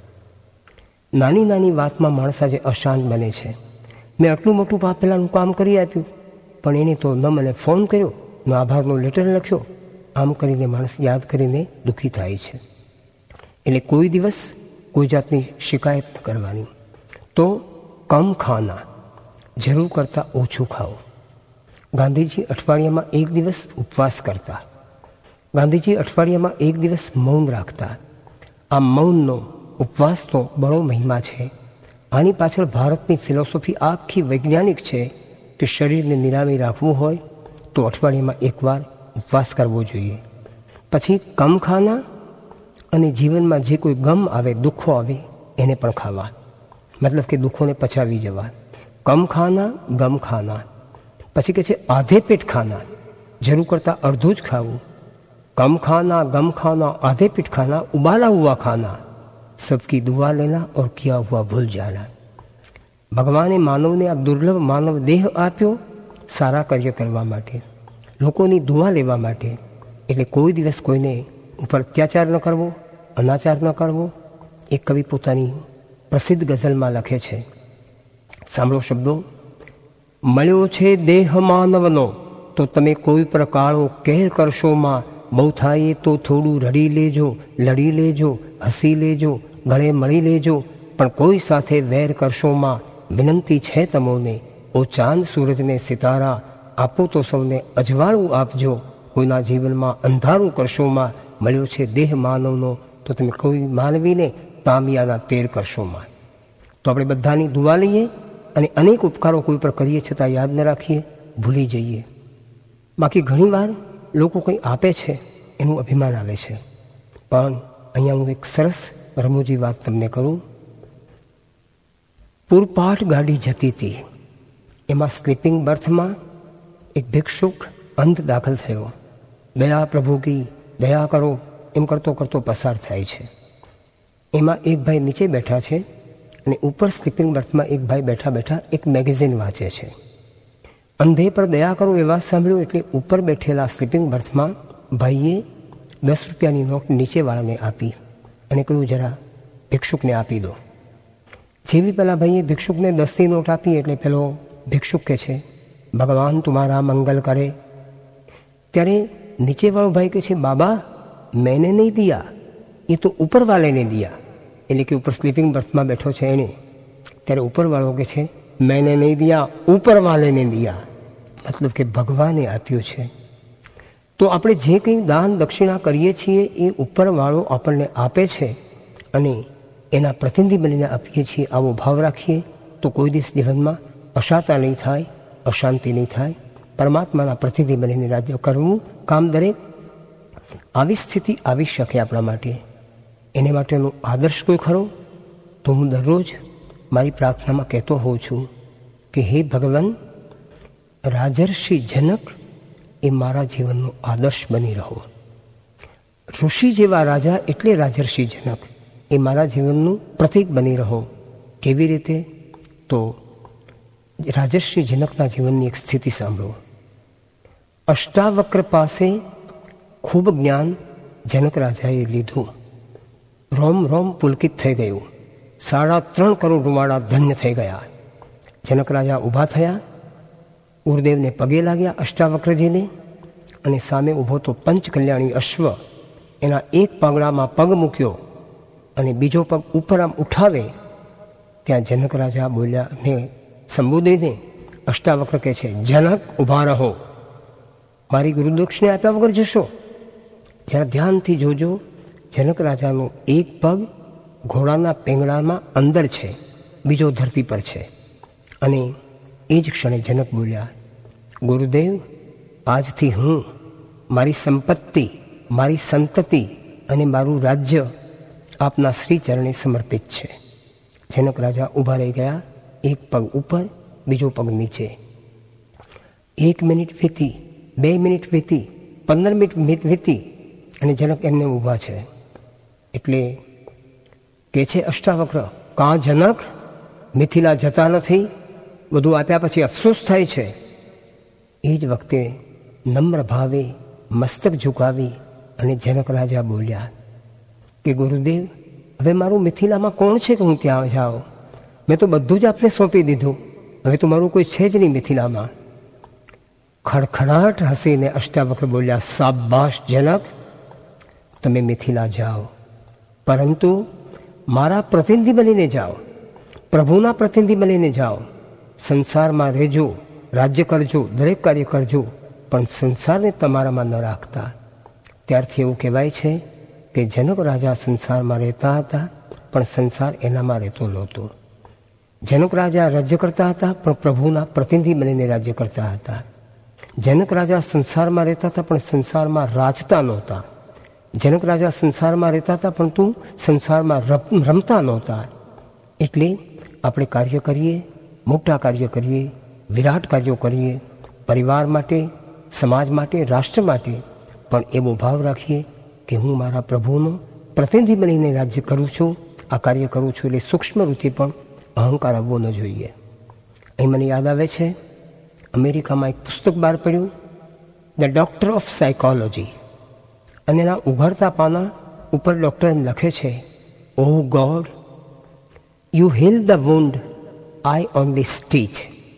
Speaker 2: નાની નાની વાતમાં માણસ આજે અશાંત બને છે. મેં આટલું મોટું પેલાનું કામ કરી આપ્યું પણ એને તો ન મને ફોન કર્યો, ન આભારનો લેટર લખ્યો. આમ કરીને માણસ યાદ કરીને દુઃખી થાય છે. એટલે કોઈ દિવસ કોઈ જાતની શિકાયત ન કરવાની. તો કમ ખાના, જરૂર કરતાં ઓછું ખાઓ. ગાંધીજી અઠવાડિયામાં એક દિવસ ઉપવાસ કરતા. ગાંધીજી અઠવાડિયામાં એક દિવસ મૌન રાખતા. આ મૌનનો, ઉપવાસનો બળો મહિમા છે. આની પાછળ ભારતની ફિલોસોફી આખી વૈજ્ઞાનિક છે કે શરીરને નિરામી રાખવું હોય તો અઠવાડિયામાં એકવાર ઉપવાસ કરવો જોઈએ. પછી કમ ખાના, અને જીવનમાં જે કોઈ ગમ આવે, દુઃખો આવે એને પણ ખાવા, મતલબ કે દુઃખોને પચાવી જવા. કમ ખાના ગમ ખાના. પછી કે છે આધે પેટ ખાના, જરૂર કરતાં અડધું જ ખાવું. કમ ખાના ગમ ખાના આધે પેટ ખાના, ઉબાલા હુआ ખાના, સબકી દુઆ લેના ઓર કિયા હુआ ભૂલ જાના. ભગવાને માનવને આ દુર્લભ માનવ દેહ આપ્યો સારા કાર્ય કરવા માટે, લોકોની દુઆ લેવા માટે. એટલે કોઈ દિવસ કોઈને ઉપર અત્યાચાર ન કરવો, અનાચાર ન કરવો. એક કવિ પોતાની પ્રસિદ્ધ ગઝલમાં લખે છે, સાંભળો શબ્દો. મળ્યો છે દેહ માનવનો તો તમે કોઈ પ્રકારો કહેર કરશો માં, બહુ થાય તો થોડું રડી લેજો, લડી લેજો, હસી લેજો, ગળે મળી લેજો, પણ કોઈ સાથે વેર કરશો માં. વિનંતી છે તમોને ઓ ચાંદ સૂરજને સિતારા, આપો તો સૌને અજવાળું આપજો, કોઈના જીવનમાં અંધારું કરશો માં. મળ્યો છે દેહ માનવનો તો તમે કોઈ માનવીને તામિયાના તેર કરશો માં. તો આપણે બધાની દુઆ લઈએ અને અનેક ઉપકારો કોઈ પર કરીએ છતાં યાદ ન રાખીએ, ભૂલી જઈએ. બાકી ઘણીવાર લોકો કંઈ આપે છે એનું અભિમાન આવે છે. પણ અહીંયા હું એક સરસ રમૂજી વાત તમને કરું. પૂરપાટ ગાડી જતી હતી, એમાં સ્લીપિંગ બર્થમાં એક ભિક્ષુક અંધ દાખલ થયો. દયા પ્રભુ કી, દયા કરો એમ કરતો કરતો પસાર થાય છે. એમાં એક ભાઈ નીચે બેઠા છે અને ઉપર સ્લીપિંગ બર્થમાં એક ભાઈ બેઠા બેઠા એક મેગેઝિન વાંચે છે. અંધે પર દયા કરો એ વાત સાંભળ્યું એટલે ઉપર બેઠેલા સ્લીપિંગ બર્થમાં ભાઈએ દસ રૂપિયાની નોટ નીચેવાળાને આપી અને કહ્યું જરા ભિક્ષુકને આપી દો. જેવી પેલા ભાઈએ ભિક્ષુકને દસની નોટ આપી એટલે પેલો ભિક્ષુક કહે છે ભગવાન તુમારા મંગલ કરે. ત્યારે નીચેવાળો ભાઈ કહે છે બાબા મેને નહીં દિયા, એ તો ઉપરવાલેને દિયા, એટલે કે ઉપર સ્લીપિંગ બર્થમાં બેઠો છે એને. ત્યારે ઉપરવાળો કહે છે મેને નહીં દિયા ઉપરવાલેને દિયા, મતલબ કે ભગવાને આપ્યું છે. તો આપણે જે કંઈ દાન દક્ષિણા કરીએ છીએ એ ઉપરવાળો આપણને આપે છે અને એના પ્રતિનિધિ બનીને આપીએ છીએ. આવો ભાવ રાખીએ તો કોઈ દિવસ જીવનમાં અશાંતા નહીં થાય, અશાંતિ નહીં થાય. પરમાત્માના પ્રતિનિધિ બનીને રાજ્ય કરવું કામ દરેક આવી સ્થિતિ આવી શકે આપણા માટે. એને માટેનો આદર્શ કોઈ ખરો? તો હું દરરોજ મારી પ્રાર્થનામાં કહેતો હોઉં છું કે હે ભગવાન, રાજર્ષિ જનક એ મારા જીવનનો આદર્શ બની રહો. ઋષિ જેવા રાજા એટલે રાજર્ષિ જનક એ મારા જીવનનું પ્રતીક બની રહો. કેવી રીતે? તો રાજર્ષિ જનકના જીવનની એક સ્થિતિ સાંભળો. અષ્ટાવક્ર પાસે ખૂબ જ્ઞાન જનક રાજાએ લીધું. રોમ રોમ પુલકિત થઈ ગયું. સાડા ત્રણ કરોડ રૂવાડા ધન્ય થઈ ગયા. જનક રાજા ઊભા થયા, ગુરુદેવને પગે લાગ્યા અષ્ટાવક્રજીને, અને સામે ઊભો તો પંચકલ્યાણી અશ્વ. એના એક પાંગડામાં પગ મૂક્યો અને બીજો પગ ઉપર આમ ઉઠાવે ત્યાં જનક રાજા બોલ્યા ને સંબોધીને અષ્ટાવક્ર કહે છે જનક ઊભા રહો, મારી ગુરુદક્ષિણા આપ્યા વગર જશો. જરા ધ્યાનથી જોજો, જનક રાજાનો એક પગ ઘોડાના પેંગડામાં અંદર છે, બીજો ધરતી પર છે. અને એ જ ક્ષણે જનક બોલ્યા ગુરુદેવ, આજથી હું મારી સંપત્તિ, મારી સંતતિ અને મારું રાજ્ય આપના શ્રી ચરણે સમર્પિત છે. જનક રાજા ઊભા રહી ગયા, એક પગ ઉપર, બીજો પગ નીચે. એક મિનિટ વીતી, બે મિનિટ વીતી, પંદર મિનિટ વીતી અને જનક એમને ઊભા છે. એટલે કે છે અષ્ટાવક્ર, કાં જનક મિથિલા જતા નથી? બધું આપ્યા પછી અફસોસ થાય છે. એ જ વખતે નમ્ર ભાવે મસ્તક ઝુકાવી અને જનક રાજા બોલ્યા કે ગુરુદેવ, હવે મારું મિથિલામાં કોણ છે કે હું ત્યાં જાઉં? મેં તો બધું જ આપને સોંપી દીધું, હવે તો મારું કોઈ છે જ નહીં મિથિલામાં. ખડખડાટ હસીને અષ્ટાવક્ર બોલ્યા શાબાશ જનક, તમે મિથિલા જાઓ, પરંતુ મારા પ્રતિનિધિ બનીને જાઓ, પ્રભુના પ્રતિનિધિ બનીને જાઓ. સંસારમાં રહેજો, રાજ્ય કરજો, દરેક કાર્ય કરજો, પણ સંસારને તમારામાં ન રાખતા. ત્યારથી એવું કહેવાય છે કે જનક રાજા સંસારમાં રહેતા હતા પણ સંસાર એનામાં રહેતો નહોતો. જનક રાજા રાજ્ય કરતા હતા પણ પ્રભુના પ્રતિનિધિ બનીને રાજ્ય કરતા હતા. જનક રાજા સંસારમાં રહેતા હતા પણ સંસારમાં રાજતા નહોતા. જનક રાજા સંસારમાં રહેતા હતા પણ તું સંસારમાં રમતા નહોતા. એટલે આપણે કાર્ય કરીએ, મોટા કાર્ય કરીએ, વિરાટ કાર્યો કરીએ, પરિવાર માટે, સમાજ માટે, રાષ્ટ્ર માટે, પણ એવો ભાવ રાખીએ કે હું મારા પ્રભુનો પ્રતિનિધિ બનીને રાજ્ય કરું છું, આ કાર્ય કરું છું. એટલે સૂક્ષ્મ રીતે પણ અહંકાર આવવો ન જોઈએ. અહીં મને યાદ આવે છે, અમેરિકામાં એક પુસ્તક બહાર પડ્યું, ધ ડોક્ટર ઓફ સાયકોલોજી, અને એના ઉઘાડતા પાના ઉપર ડૉક્ટર એમ લખે છે, oh God, you heal the wound, I only stitch.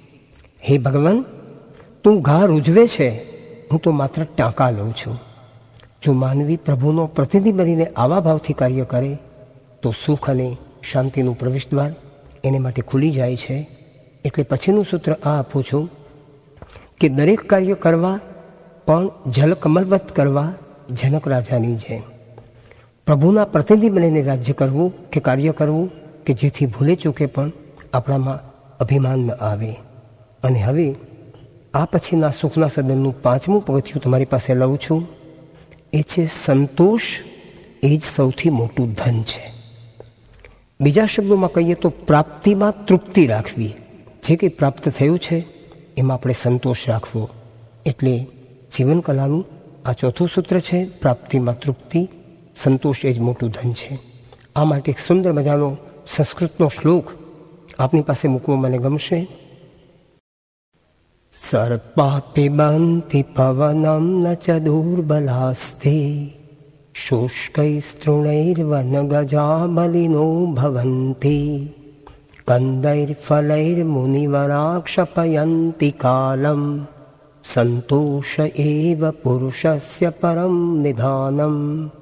Speaker 2: હે ભગવાન, તું ઘા રૂજવે છે, હું તો માત્ર ટાંકા લઉં છું. જો માનવી પ્રભુનો પ્રતિનિધિ બનીને આવા ભાવથી કાર્ય કરે તો સુખ અને શાંતિનું પ્રવેશદ્વાર એને માટે ખુલી જાય છે. એટલે પછીનું સૂત્ર આ આપું છું કે દરેક કાર્ય કરવા પણ જલકમલવત કરવા જનક રાજાની જેમ. પ્રભુના પ્રતિનિધિ બનીને રાજ્ય કરવું કે કાર્ય કરવું કે જેથી ભૂલે ચૂકે પણ આપણામાં અભિમાન ન આવે. અને હવે આ પછીના સુખના સદનનું પાંચમું પગથિયું તમારી પાસે લઉં છું. એ છે સંતોષ, એ જ સૌથી મોટું ધન છે. બીજા શબ્દોમાં કહીએ તો પ્રાપ્તિમાં તૃપ્તિ રાખવી. જે કંઈ પ્રાપ્ત થયું છે એમાં આપણે સંતોષ રાખવો. એટલે જીવનકલાનું આ ચોથું સૂત્ર છે, પ્રાપ્તિમાં તૃપ્તિ, સંતોષ એ જ મોટું ધન છે. આ માટે એક સુંદર મજાનો સંસ્કૃતનો શ્લોક આપની પાસે મૂકવો મને ગમશે. સર્પા પિબંતિ પવનમ ન ચ દુર્બલાસ્તે શુષ્કૈસ્તૃણૈર્વનગજાબલિનો ભવન્તિ કંદૈર્ફલૈર્મુનિવરા ક્ષપયન્તિ કાલમ સંતોષ એવ પુરુષસ્ય પરમ નિધાનમ.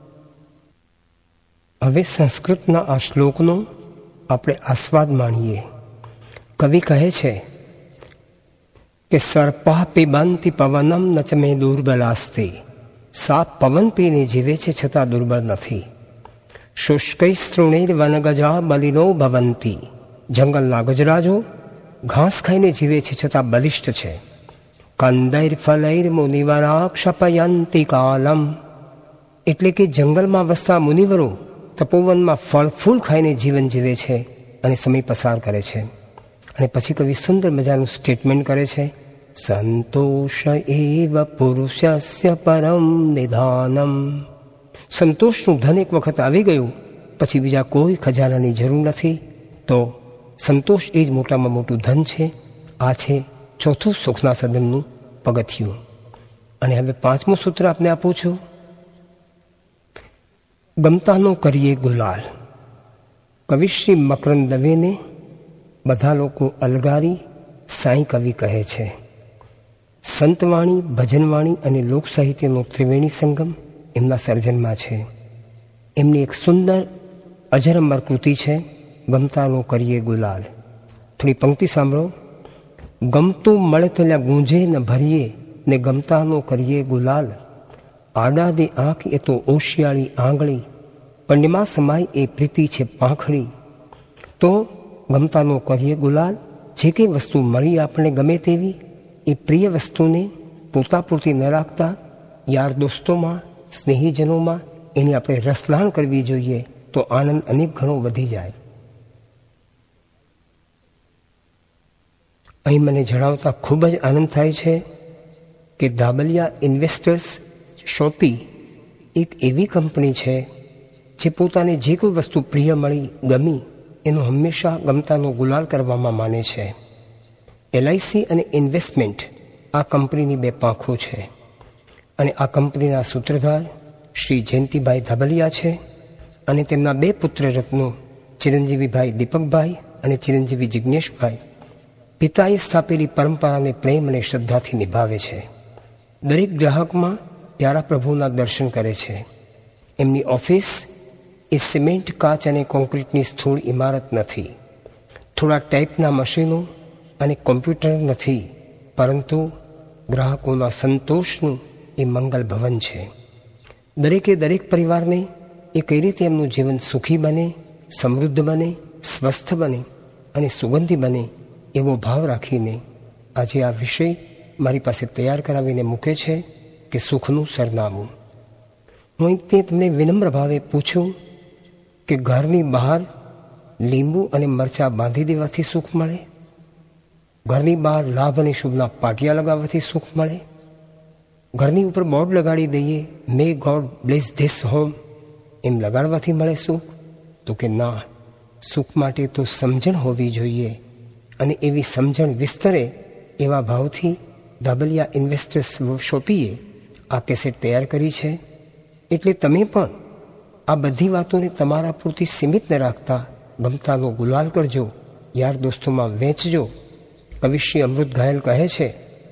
Speaker 2: હવે સંસ્કૃતના આ શ્લોકનો આપણે આસ્વાદ માણીએ. કવિ કહે છે કે સર્પા પિબંતિ પવનમ ન ચ મે દુર્બલાસ્તિ. સાપ પવન પીને જીવે છે છતાં દુર્બળ નથી. શુષ્કૈસ્તૃણૈર વનગજા બલિનો ભવંતિ. જંગલના ગજરાજો ઘાસ ખાઈને જીવે છે છતાં બલિષ્ઠ છે. કંદૈર ફલૈર મુનિવરા ક્ષપયંતિ કાલમ. એટલે કે જંગલમાં વસતા મુનિવરો તપોવનમાં ફળ ફૂલ ખાઈને જીવન જીવે છે અને સમય પસાર કરે છે. અને પછી કવિ સુંદર મજાનું સ્ટેટમેન્ટ કરે છે, સંતોષ એવ પુરુષસ્ય પરમ નિધાનમ. સંતોષનું ધન એક વખત આવી ગયું પછી બીજા કોઈ ખજાનાની જરૂર નથી. તો સંતોષ એ જ મોટામાં મોટું ધન છે. આ છે ચોથું સુખના સદનનું પગથિયું. અને હવે પાંચમું સૂત્ર આપને આપું છું. ગમતાનો કરીએ ગુલાલ. કવિશ્રી મકરંદ દવેને બધા લોકો અલગારી સાંઈ કવિ કહે છે. સંતવાણી, ભજનવાણી અને લોક સાહિત્યનો ત્રિવેણી સંગમ એમના સર્જનમાં છે. એમની એક સુંદર અજરમર કૃતિ છે, ગમતાનો કરીએ ગુલાલ. થોડી પંક્તિ સાંભળો. ગમતું મળે તો લ્યા ગૂંજે ન ભરીએ ને ગમતાનો કરીએ ગુલાલ. આડાદી આંખ એ તો ઓશિયાળી આંગળી, પંડમાં સમાય એ પ્રીતિ છે પાંખડી. તો ગમતાનો કરીએ ગુલાલ. જે કંઈ વસ્તુ મળી આપણે ગમે તેવી એ પ્રિય વસ્તુને પોતા પૂરતી ન રાખતા યાર દોસ્તોમાં, સ્નેહીજનોમાં એની આપણે રસલાણ કરવી જોઈએ. તો આનંદ અનેક ઘણો વધી જાય. અહીં મને જણાવતા ખૂબ જ આનંદ થાય છે કે ધાબલિયા ઇન્વેસ્ટર્સ શોપી એક એવી કંપની છે જે પોતાને જે કોઈ વસ્તુ પ્રિય મળી, ગમી, એનો હંમેશા ગમતાનો ગુલાલ કરવામાં માને છે. એલઆઈસી અને ઇન્વેસ્ટમેન્ટ આ કંપનીની બે પાંખો છે. અને આ કંપનીના સૂત્રધાર શ્રી જયંતિભાઈ ધાબલિયા છે અને તેમના બે પુત્ર રત્નો ચિરંજીવીભાઈ દીપકભાઈ અને ચિરંજીવી જિજ્ઞેશભાઈ પિતાએ સ્થાપેલી પરંપરાને પ્રેમ અને શ્રદ્ધાથી નિભાવે છે. દરેક ગ્રાહકમાં પ્યારા પ્રભુના દર્શન કરે છે. એમની ઓફિસ એ સિમેન્ટ, કાચ અને કોન્ક્રીટની સ્થૂળ ઇમારત નથી. થોડા ટાઈપના મશીનો અને કોમ્પ્યુટર નથી, પરંતુ ગ્રાહકોના સંતોષનું એ મંગલ ભવન છે. દરેકે દરેક પરિવારને એ કઈ રીતે એમનું જીવન સુખી બને, સમૃદ્ધ બને, સ્વસ્થ બને અને સુગંધી બને એવો ભાવ રાખીને આજે આ વિષય મારી પાસે તૈયાર કરાવીને મૂકે છે કે સુખનું સરનામું. હું તે તમને વિનમ્ર ભાવે પૂછું કે ઘરની બહાર લીંબુ અને મરચાં બાંધી દેવાથી સુખ મળે? ઘરની બહાર લાભ અને શુભના પાટિયા લગાવવાથી સુખ મળે? ઘરની ઉપર બોર્ડ લગાડી દઈએ, may God bless this home, એમ લગાડવાથી મળે સુખ? તો કે ના, સુખ માટે તો સમજણ હોવી જોઈએ. અને એવી સમજણ વિસ્તરે એવા ભાવથી ધાબલિયા ઇન્વેસ્ટર્સ શોપીએ આ કેસેટ તૈયાર કરી છે. એટલે તમે પણ આ બધી વાતોને તમારા પૂરતી સીમિત ન રાખતા ગમતાનો ગુલાલ કરજો, યાર દોસ્તોમાં વેચજો. કવિશ્રી અમૃત ઘાયલ કહે છે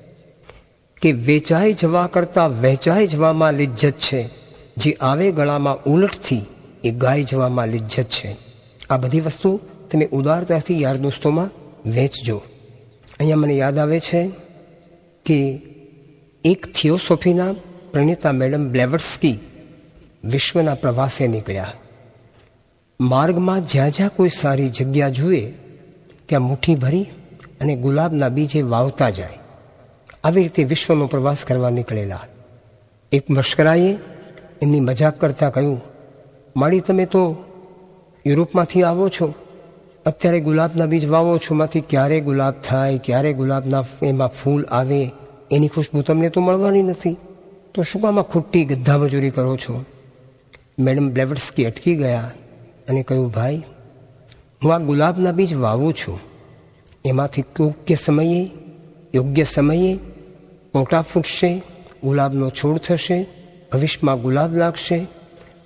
Speaker 2: કે વેચાઈ જવા કરતાં વહેંચાઈ જવામાં લિજ્જત છે, જે આવે ગળામાં ઉલટથી એ ગાય જવામાં લિજ્જત છે. આ બધી વસ્તુ તમે ઉદારતાથી યાર દોસ્તોમાં વેચજો. અહીંયા મને યાદ આવે છે કે એક થિયોસોફીના પ્રણેતા મેડમ બ્લેવટ્સ્કી વિશ્વના પ્રવાસે નીકળ્યા. માર્ગમાં જ્યાં જ્યાં કોઈ સારી જગ્યા જુએ ત્યાં મુઠ્ઠી ભરી અને ગુલાબના બીજે વાવતા જાય. આવી રીતે વિશ્વનો પ્રવાસ કરવા નીકળેલા. એક મશ્કરાએ એમની મજાક કરતા કહ્યું, માડી તમે તો યુરોપમાંથી આવો છો, અત્યારે ગુલાબના બીજ વાવો છો, માંથી ક્યારે ગુલાબ થાય, ક્યારે ગુલાબના એમાં ફૂલ આવે, એની ખુશ્બુ તમને તો મળવાની નથી, તો શું કામ આ ખોટી ગધા મજૂરી કરો છો? મેડમ બ્લેવટ્સ્કી અટકી ગયા અને કહ્યું, ભાઈ હું આ ગુલાબના બીજ વાવું છું, એમાંથી યોગ્ય સમયે યોગ્ય સમયે મોટા ફૂટશે, ગુલાબનો છોડ થશે, ભવિષ્યમાં ગુલાબ લાગશે,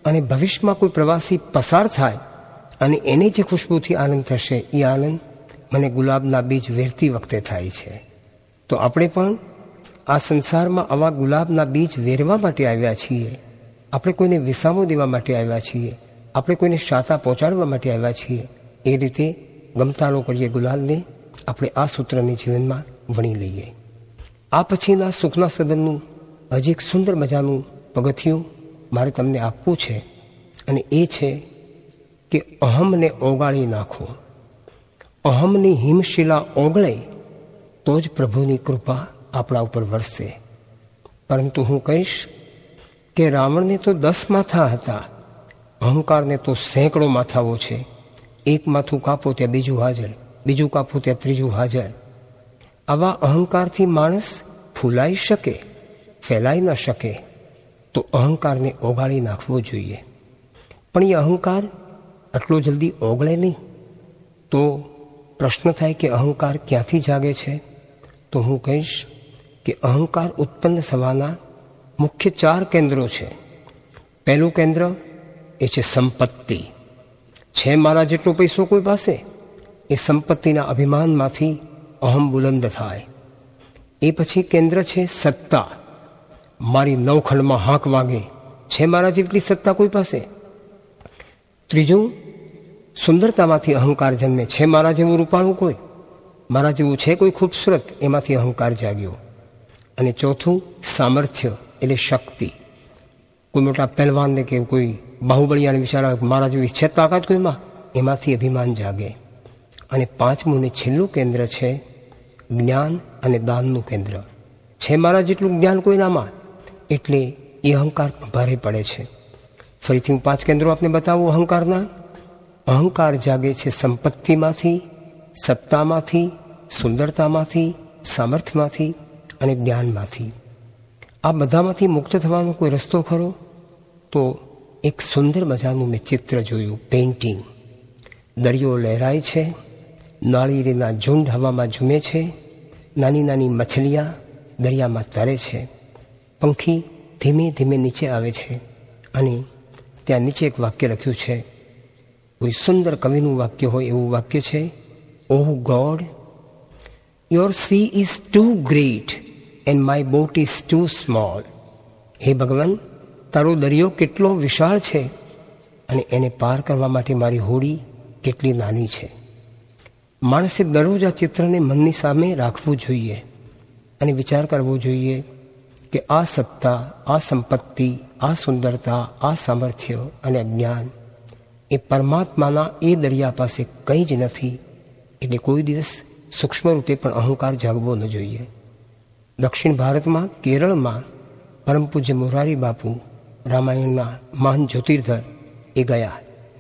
Speaker 2: અને ભવિષ્યમાં કોઈ પ્રવાસી પસાર થાય અને એને જે ખુશ્બુથી આનંદ થશે એ આનંદ મને ગુલાબના બીજ વેરતી વખતે થાય છે. તો આપણે પણ આ સંસારમાં આવા ગુલાબના બીજ વેરવા માટે આવ્યા છીએ. આપણે કોઈને વિસામો દેવા માટે આવ્યા છીએ. આપણે કોઈને શાતા પહોંચાડવા માટે આવ્યા છીએ. એ રીતે ગમતાનો કરીએ ગુલાલને આપણે આ સૂત્રને જીવનમાં વણી લઈએ. આ પછીના સુખના સદનનું હજી એક સુંદર મજાનું પગથિયું મારે તમને આપવું છે, અને એ છે કે અહમને ઓગાળી નાખો. અહમની હિમશિલા ઓગળે તો જ પ્રભુની કૃપા આપણા ઉપર વરસે. પરંતુ હું કહીશ કે રાવણને તો દસ માથા હતા, અહંકારને તો સેંકડો માથાઓ છે. એક માથું કાપો ત્યાં બીજું હાજર, બીજું કાપો ત્યાં ત્રીજું હાજર. આવા અહંકારથી માણસ ફૂલાઈ શકે, ફેલાઈ ન શકે. તો અહંકારને ઓગાળી નાખવો જોઈએ. પણ એ અહંકાર આટલો જલ્દી ઓગળે નહીં. તો પ્રશ્ન થાય કે અહંકાર ક્યાંથી જાગે છે? તો હું કહીશ કે અહંકાર ઉત્પન્ન થવાના મુખ્ય ચાર કેન્દ્રો છે. પહેલું કેન્દ્ર એ છે સંપત્તિ. છે મારા જેટલો પૈસો કોઈ પાસે, એ સંપત્તિના અભિમાનમાંથી અહમ બુલંદ થાય. એ પછી કેન્દ્ર છે સત્તા. મારી નવખંડમાં હાંક વાગે, છે મારા જેટલી સત્તા કોઈ પાસે. ત્રીજું સુંદરતામાંથી અહંકાર જન્મે, છે મારા જેવું રૂપાળું કોઈ, મારા જેવું છે કોઈ ખૂબસૂરત, એમાંથી અહંકાર જાગ્યો. અને ચોથું સામર્થ્ય એટલે શક્તિ. કોઈ મોટા પહેલવાનને કે કોઈ બાહુબળિયાને વિચારા મારા જેવી છે તાકાત કોઈમાં, એમાંથી અભિમાન જાગે. અને પાંચમું ને છેલ્લું કેન્દ્ર છે જ્ઞાન અને દાનનું કેન્દ્ર. છે મારા જેટલું જ્ઞાન કોઈનામાં, એટલે એ અહંકાર ભારે પડે છે. ફરીથી હું પાંચ કેન્દ્રો આપને બતાવું અહંકારના. અહંકાર જાગે છે સંપત્તિમાંથી, સત્તામાંથી, સુંદરતામાંથી, સામર્થ્યમાંથી અને જ્ઞાનમાંથી. આ બધામાંથી મુક્ત થવાનો કોઈ રસ્તો ખરો? તો એક સુંદર મજાનું મેં ચિત્ર જોયું, પેઇન્ટિંગ. દરિયો લહેરાય છે, નાળિયેરના ઝુંડ હવામાં ઝૂમે છે, નાની નાની મછલિયા દરિયામાં તરે છે, પંખી ધીમે ધીમે નીચે આવે છે. અને ત્યાં નીચે એક વાક્ય લખ્યું છે, કોઈ સુંદર કવિનું વાક્ય હોય એવું વાક્ય છે, oh God, your sea is too great and my boat is too small. હે ભગવાન, તારો દરિયો કેટલો વિશાળ છે અને એને પાર કરવા માટે મારી હોડી કેટલી નાની છે. માણસે દરરોજ આ ચિત્રને મનની સામે રાખવું જોઈએ અને વિચાર કરવો જોઈએ કે આ સત્તા, આ સંપત્તિ, આ સુંદરતા, આ સામર્થ્ય અને જ્ઞાન એ પરમાત્માના એ દરિયા પાસે કંઈ જ નથી. એટલે કોઈ દિવસ સૂક્ષ્મ રૂપે પણ અહંકાર જાગવો ન જોઈએ. દક્ષિણ ભારતમાં કેરળમાં પરમ પૂજ્ય મોરારી બાપુ રામાયણના મહાન જ્યોતિર્ધર એ ગયા.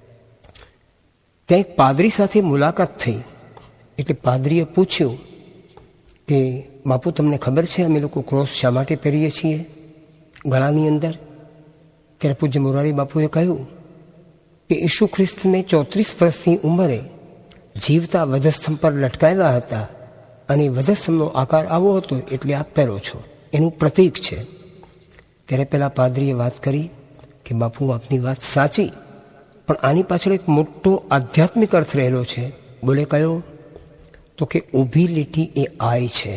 Speaker 2: ત્યાં એક પાદરી સાથે મુલાકાત થઈ. એટલે પાદરીએ પૂછ્યું કે બાપુ, તમને ખબર છે અમે લોકો ક્રોસ શા માટે પહેરીએ છીએ ગળાની અંદર? ત્યારે પૂજ્ય મોરારી બાપુએ કહ્યું કે ઈસુ ખ્રિસ્તને ચોત્રીસ વર્ષની ઉંમરે જીવતા વધસ્તંભ પર લટકાયેલા હતા અને વધસ્તંભનો આકાર આવો હતો, એટલે આપ પહેરો છો, એનું પ્રતીક છે. ત્યારે પેલા પાદરીએ વાત કરી કે બાપુ, આપની વાત સાચી, પણ આની પાછળ એક મોટો આધ્યાત્મિક અર્થ રહેલો છે. બોલે કયો? તો કે ઊભી લીટી એ આય છે.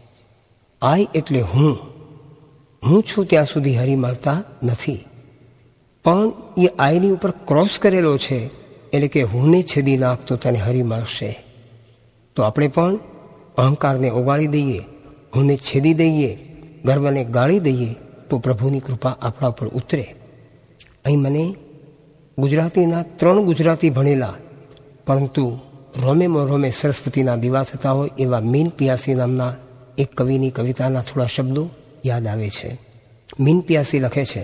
Speaker 2: આય એટલે હું. હું છું ત્યાં સુધી હરિ મળતા નથી. પણ એ આયની ઉપર ક્રોસ કરેલો છે, એટલે કે હુંને છેદી નાખ તો તને હરિ મળશે. તો આપણે પણ અહંકારને ઓગાળી દઈએ, હુંને છેદી દઈએ, ગર્વને ગાળી દઈએ, તો પ્રભુની કૃપા આપણા ઉપર ઉતરે. અહીં મને ગુજરાતીના ત્રણ ગુજરાતી ભણેલા પરંતુ રોમે રોમે સરસ્વતીના દીવા થતા હોય એવા મીન પિયાસી નામના એક કવિની કવિતાના થોડા શબ્દો યાદ આવે છે. મીન પિયાસી લખે છે,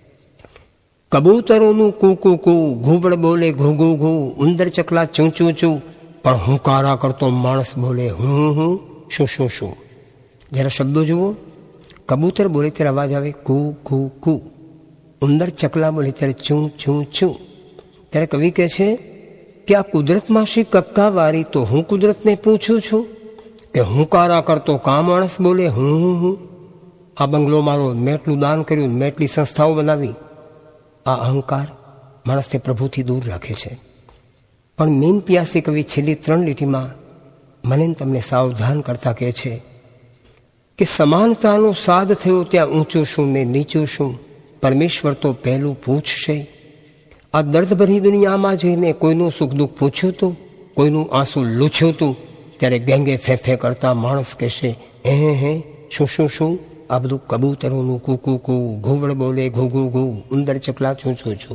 Speaker 2: કબૂતરોનું કુ કુ કુ, ઘૂબડ બોલે ઘૂ ઘૂ ઘૂ, ઉંદર ચકલા ચૂં ચૂં ચૂં, પણ હુંકારા કરતો માણસ બોલે હું હું શું શું શું. જરા શબ્દો જુઓ. કબૂતર બોલે ત્યારે અવાજ આવે કુ કુ કુ, ઉંદર ચકલા બોલે ત્યારે ચૂં ચૂં ચૂં. ત્યારે કવિ કહે છે કે આ કુદરતમાં શી કક્કા વારી, તો હું કુદરતને પૂછું છું કે હુંકારા કરતો કા માણસ બોલે હું હું હું. આ બંગલો મારો, મેં એટલું દાન કર્યું, મેં એટલી સંસ્થાઓ બનાવી, આ અહંકાર માણસને પ્રભુથી દૂર રાખે છે. પણ મીન પિયાસી કવિ છેલ્લી ત્રણ લીટીમાં મને તમને સાવધાન કરતા કહે છે કે સમાનતાનો સાદ થયો ત્યાં ઊંચું શું ને નીચું શું, પરમેશ્વર તો પહેલું પૂછશે. આ દર્દભરી દુનિયામાં જઈને કોઈનું સુખ દુઃખ પૂછ્યું તું, કોઈનું આંસુ લૂછ્યું તું, ત્યારે ગેંગે ફેફે કરતા માણસ કહેશે હે હે શું શું શું. આ બધું કબૂતરોનું કૂકુ કુ, ઘૂવડ બોલે ઘૂ ઘૂ ઘૂ, ઉંદર ચકલા છું છું છું.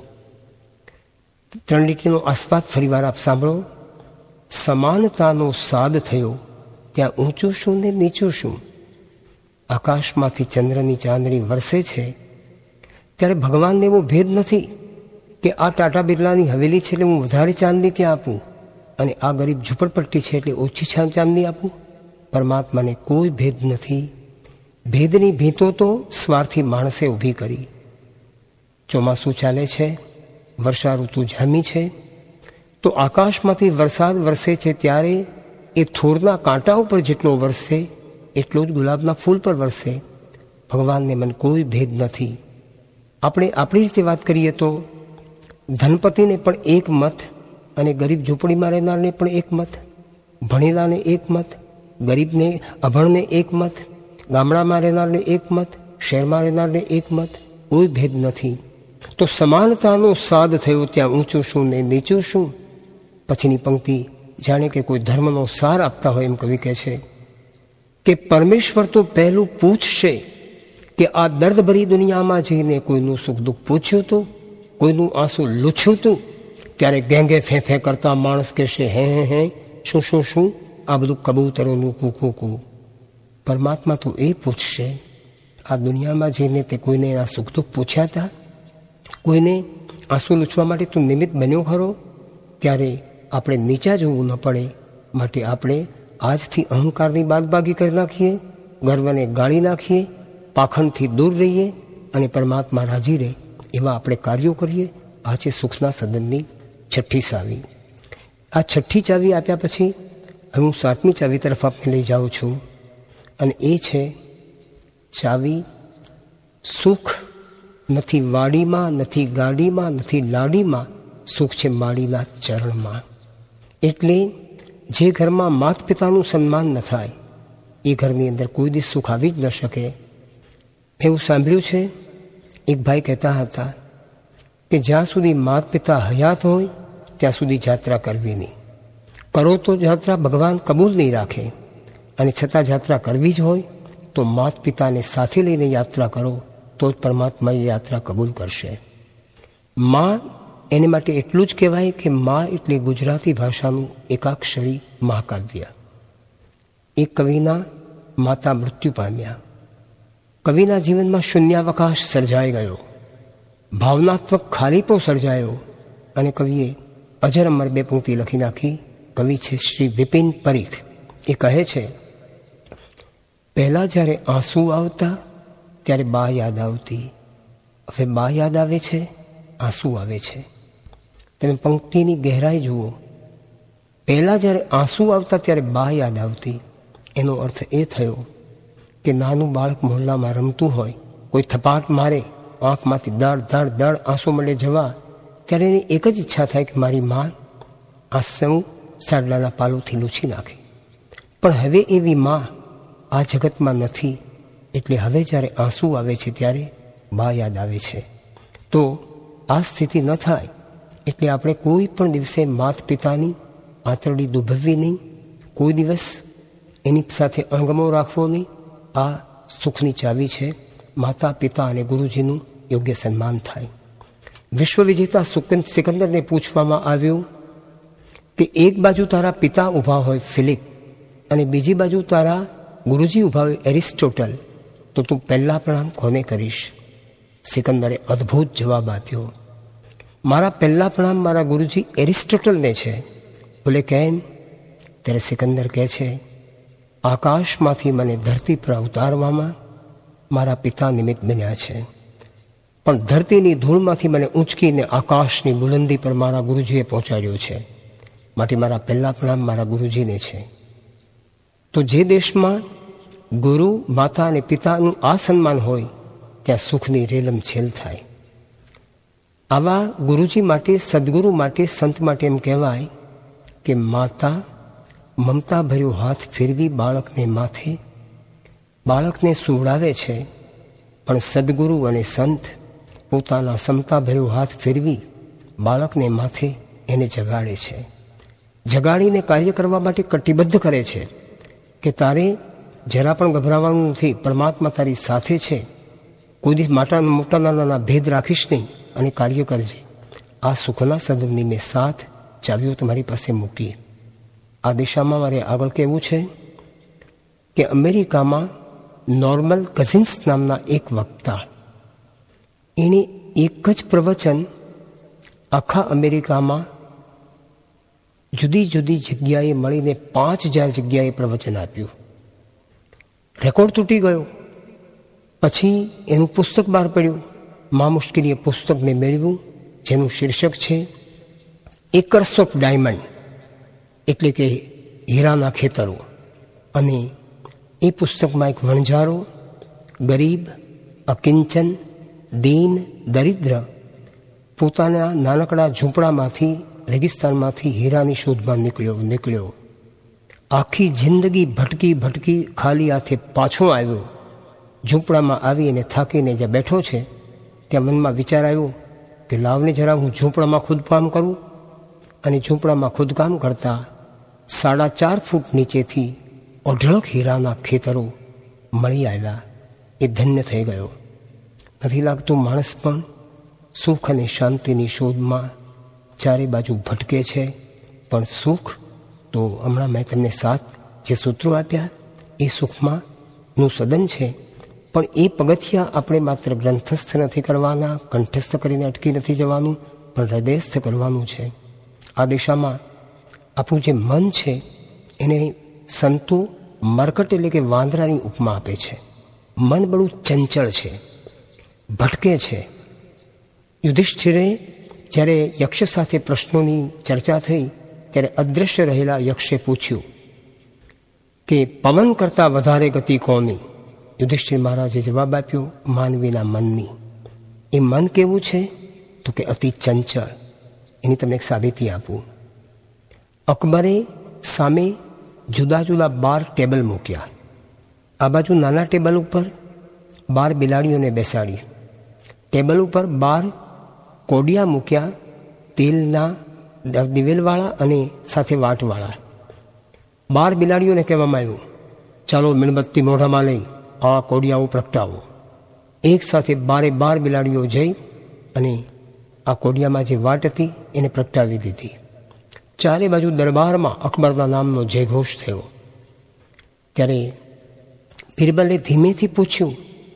Speaker 2: ત્રણ લીટીનો આસ્વાદ ફરીવાર આપ સાંભળો. સમાનતાનો સાદ થયો ત્યાં ઊંચું શું ને નીચું શું. આકાશમાંથી ચંદ્રની ચાંદની વરસે છે ત્યારે ભગવાનને એવો ભેદ નથી કે આ ટાટા બિરલાની હવેલી છે એટલે હું વધારે ચાંદની ત્યાં આપું અને આ ગરીબ ઝૂંપડપટ્ટી છે એટલે ઓછી ચાંદની આપું. પરમાત્માને કોઈ ભેદ નથી. ભેદની ભીતો તો સ્વાર્થી માણસે ઊભી કરી. ચોમાસું ચાલે છે, વર્ષા ઋતુ જામી છે, તો આકાશમાંથી વરસાદ વરસે છે ત્યારે એ થોરના કાંટા ઉપર જેટલો વરસે એટલો જ ગુલાબના ફૂલ પર વરસે. ભગવાનને મન કોઈ ભેદ નથી. આપણે આપણી રીતે વાત કરીએ તો ધનપતિને પણ એક મત અને ગરીબ ઝૂંપડીમાં રહેનારને પણ એક મત, ભણેલાને એક મત, ગરીબને અભણને એક મત, ગામડામાં રહેનારને એક મત, શહેરમાં રહેનારને એક મત, કોઈ ભેદ નથી. તો સમાનતાનો સાદ થયો ત્યાં ઊંચું શું ને નીચું શું. પછીની પંક્તિ જાણે કે કોઈ ધર્મનો સાર આપતા હોય એમ કવિ કહે છે કે પરમેશ્વર તો પહેલું પૂછશે કે આ દર્દભરી દુનિયામાં જઈને કોઈનું સુખ દુઃખ પૂછ્યું હતું, કોઈનું આંસુ લૂછ્યું હતું, ત્યારે ગેંગે ફેંફે કરતા માણસ કહેશે હે હે હે શું શું શું. આ બધું કબૂતરોનું કૂકું કુ. પરમાત્મા તો એ પૂછશે આ દુનિયામાં જઈને તે કોઈને એના સુખ દુઃખ પૂછ્યા હતા, કોઈને આંસુ લૂછવા માટે તું નિમિત્ત બન્યો ખરો. ત્યારે આપણે નીચા જોવું ન પડે માટે આપણે આજથી અહંકારની બાદબાકી કરી નાખીએ, ગર્વને ગાળી નાખીએ, પાખંડથી દૂર રહીએ અને પરમાત્મા રાજી રહે એવા આપણે કાર્યો કરીએ. આ છે સુખના સદનની છઠ્ઠી ચાવી. આ છઠ્ઠી ચાવી આપ્યા પછી હવે હું સાતમી ચાવી તરફ આપને લઈ જાઉં છું અને એ છે ચાવી સુખ નથી વાડીમાં, નથી ગાડીમાં, નથી લાડીમાં, સુખ છે માડીના ચરણમાં. એટલે જે ઘરમાં માત પિતાનું સન્માન ન થાય એ ઘરની અંદર કોઈ દિવસ સુખ આવી જ ન શકે. એવું સાંભળ્યું છે એક ભાઈ કહેતા હતા કે જ્યાં સુધી માત પિતા હયાત હોય ત્યાં સુધી યાત્રા કરવી નહીં. કરો તો યાત્રા ભગવાન કબૂલ નહીં રાખે અને છતાં યાત્રા કરવી જ હોય તો માત પિતાને સાથે લઈને યાત્રા કરો તો જ પરમાત્મા એ યાત્રા કબૂલ કરશે. માં એને માટે એટલું જ કહેવાય કે માં એટલે ગુજરાતી ભાષાનું એકાક્ષરી મહાકાવ્ય. એક કવિના માતા મૃત્યુ પામ્યા. કવિના જીવનમાં શૂન્યાવકાશ સર્જાઈ ગયો, ભાવનાત્મક ખાલીપો સર્જાયો અને કવિએ અજર અમર બે પંક્તિ લખી નાખી. કવિ છે શ્રી વિપિન પરીખ. એ કહે છે પહેલાં જ્યારે આંસુ આવતા ત્યારે બા યાદ આવતી, હવે બા યાદ આવે છે, આંસુ આવે છે. તમે પંક્તિની ગહેરાઈ જુઓ. પહેલાં જ્યારે આંસુ આવતા ત્યારે બા યાદ આવતી. એનો અર્થ એ થયો કે નાનું બાળક મોહલ્લામાં રમતું હોય, કોઈ થપાટ મારે, આંખમાંથી દળ દળ દળ આંસુ મળે જવા, ત્યારે એની એક જ ઈચ્છા થાય કે મારી મા આ સૌ સાડલાના પાલોથી લૂછી નાખે. પણ હવે એવી મા આ જગતમાં નથી. એટલે હવે જ્યારે આંસુ આવે છે ત્યારે બા યાદ આવે છે. તો આ સ્થિતિ ન થાય એટલે આપણે કોઈ પણ દિવસે માત પિતાની આંતરડી દુભવવી નહીં, કોઈ દિવસ એની સાથે અણગમો રાખવો નહીં. આ સુખની ચાવી છે. માતા પિતા અને ગુરુજીનું યોગ્ય સન્માન થાય. વિશ્વ વિજેતા સિકંદરને પૂછવામાં આવ્યું કે એક બાજુ તારા પિતા ઊભા હોય ફિલિપ અને બીજી બાજુ તારા ગુરુજી ઊભા હોય એરિસ્ટોટલ, તો તું પહેલાં પ્રણામ કોને કરીશ? સિકંદરે અદ્ભુત જવાબ આપ્યો, મારા પહેલાં પ્રણામ મારા ગુરુજી એરિસ્ટોટલને છે. બોલે કેમ? ત્યારે સિકંદર કહે છે આકાશમાંથી મને ધરતી પર ઉતારવામાં મારા પિતા નિમિત્ત બન્યા છે, પણ ધરતીની ધૂળમાંથી મને ઊંચકીને આકાશની બુલંદી પર મારા ગુરુજીએ પહોંચાડ્યો છે. માટે મારા પહેલા પ્રણામ મારા ગુરુજીને છે. તો જે દેશમાં ગુરુ માતા અને પિતાનું આ સન્માન હોય ત્યાં સુખની રેલમ છેલ થાય. આવા ગુરુજી માટે, સદગુરુ માટે, સંત માટે એમ કહેવાય કે માતા મમતા ભર્યો હાથ ફેરવી બાળકને માથે બાળકને સુવડાવે છે, પણ સદગુરુ અને સંત પોતાના સમતા ભર્યો હાથ ફેરવી બાળકને માથે એને જગાડે છે. જગાડીને કાર્ય કરવા માટે કટિબદ્ધ કરે છે કે તારે જરા પણ ગભરાવાનું નથી, પરમાત્મા તારી સાથે છે, કોઈ દિવસ માટા મોટા નાના ભેદ રાખીશ નહીં અને કાર્ય કરજે. આ સુખના સદનની મેં સાથ ચાવીઓ તમારી પાસે મૂકી. આ દિશામાં મારે આગળ કહેવું છે કે અમેરિકામાં નોર્મલ કઝિન્સ નામના એક વક્તા, એણે એક જ પ્રવચન આખા અમેરિકામાં જુદી જુદી જગ્યાએ મળીને પાંચ હજાર જગ્યાએ પ્રવચન આપ્યું. રેકોર્ડ તૂટી ગયો. પછી એનું પુસ્તક બહાર પડ્યું. મા મુશ્કેલીએ પુસ્તક મેં મેળવ્યું, જેનું શીર્ષક છે એકર્સ ઓફ ડાયમંડ, એટલે કે હીરાના ખેતરો. અને એ પુસ્તકમાં એક વણઝારો, ગરીબ, અકિંચન, દીન, દરિદ્ર પોતાના નાનકડા ઝૂંપડામાંથી, રેગિસ્તાનમાંથી હીરાની શોધમાં નીકળ્યો નીકળ્યો આખી જિંદગી ભટકી ભટકી ખાલી હાથે પાછો આવ્યો. ઝૂંપડામાં આવી અને થાકીને જ્યાં બેઠો છે ત્યાં મનમાં વિચાર આવ્યો કે લાવને જરા હું ઝૂંપડામાં ખુદકામ કરું. અને ઝૂંપડામાં ખુદકામ કરતા સાડા ચાર ફૂટ નીચેથી અઢળક હીરાના ખેતરો મળી આવ્યા. એ ધન્ય થઈ ગયો. નથી લાગતું માણસ પણ સુખ અને શાંતિની શોધમાં ચારે બાજુ ભટકે છે, પણ સુખ તો હમણાં મેં તમને સાત જે સૂત્રો આપ્યા એ સુખમાં નું સદન છે. પણ એ પગથિયા આપણે માત્ર ગ્રંથસ્થ નથી કરવાના, કંઠસ્થ કરીને અટકી નથી જવાનું, પણ હૃદયસ્થ કરવાનું છે. આ દિશામાં આપણું જે મન છે એને સંતો મરકટ એટલે કે વાંદરાની ઉપમા આપે છે. મન બડું ચંચળ છે, ભટકે છે. યુધિષ્ઠિરે જ્યારે યક્ષ સાથે પ્રશ્નોની ચર્ચા થઈ ત્યારે અદૃશ્ય રહેલા યક્ષે પૂછ્યું કે પવન કરતાં વધારે ગતિ કોની? યુધિષ્ઠિર મહારાજે જવાબ આપ્યો, માનવીના મનની. એ મન કેવું છે? તો કે અતિ ચંચળ. એની તમને એક સાબિતી આપું. અકબરે સામે જુદા જુદા બાર ટેબલ મૂક્યા. આ બાજુ નાના ટેબલ ઉપર બાર બિલાડીઓને બેસાડી, ટેબલ ઉપર બાર કોડિયા મૂક્યા, તેલના દિવેલવાળા અને સાથે વાટવાળા. બાર બિલાડીઓને કહેવામાં આવ્યું, ચાલો મીણબત્તી મોઢામાં લઈ આ કોડિયાઓ પ્રગટાવો. એક સાથે બારે બાર બિલાડીઓ જઈ અને આ કોડિયામાં જે વાટ હતી એને પ્રગટાવી દીધી. ચારે બાજુ દરબારમાં અકબરના નામનો જયઘોષ થયો. ત્યારે બિરબલે ધીમેથી પૂછ્યું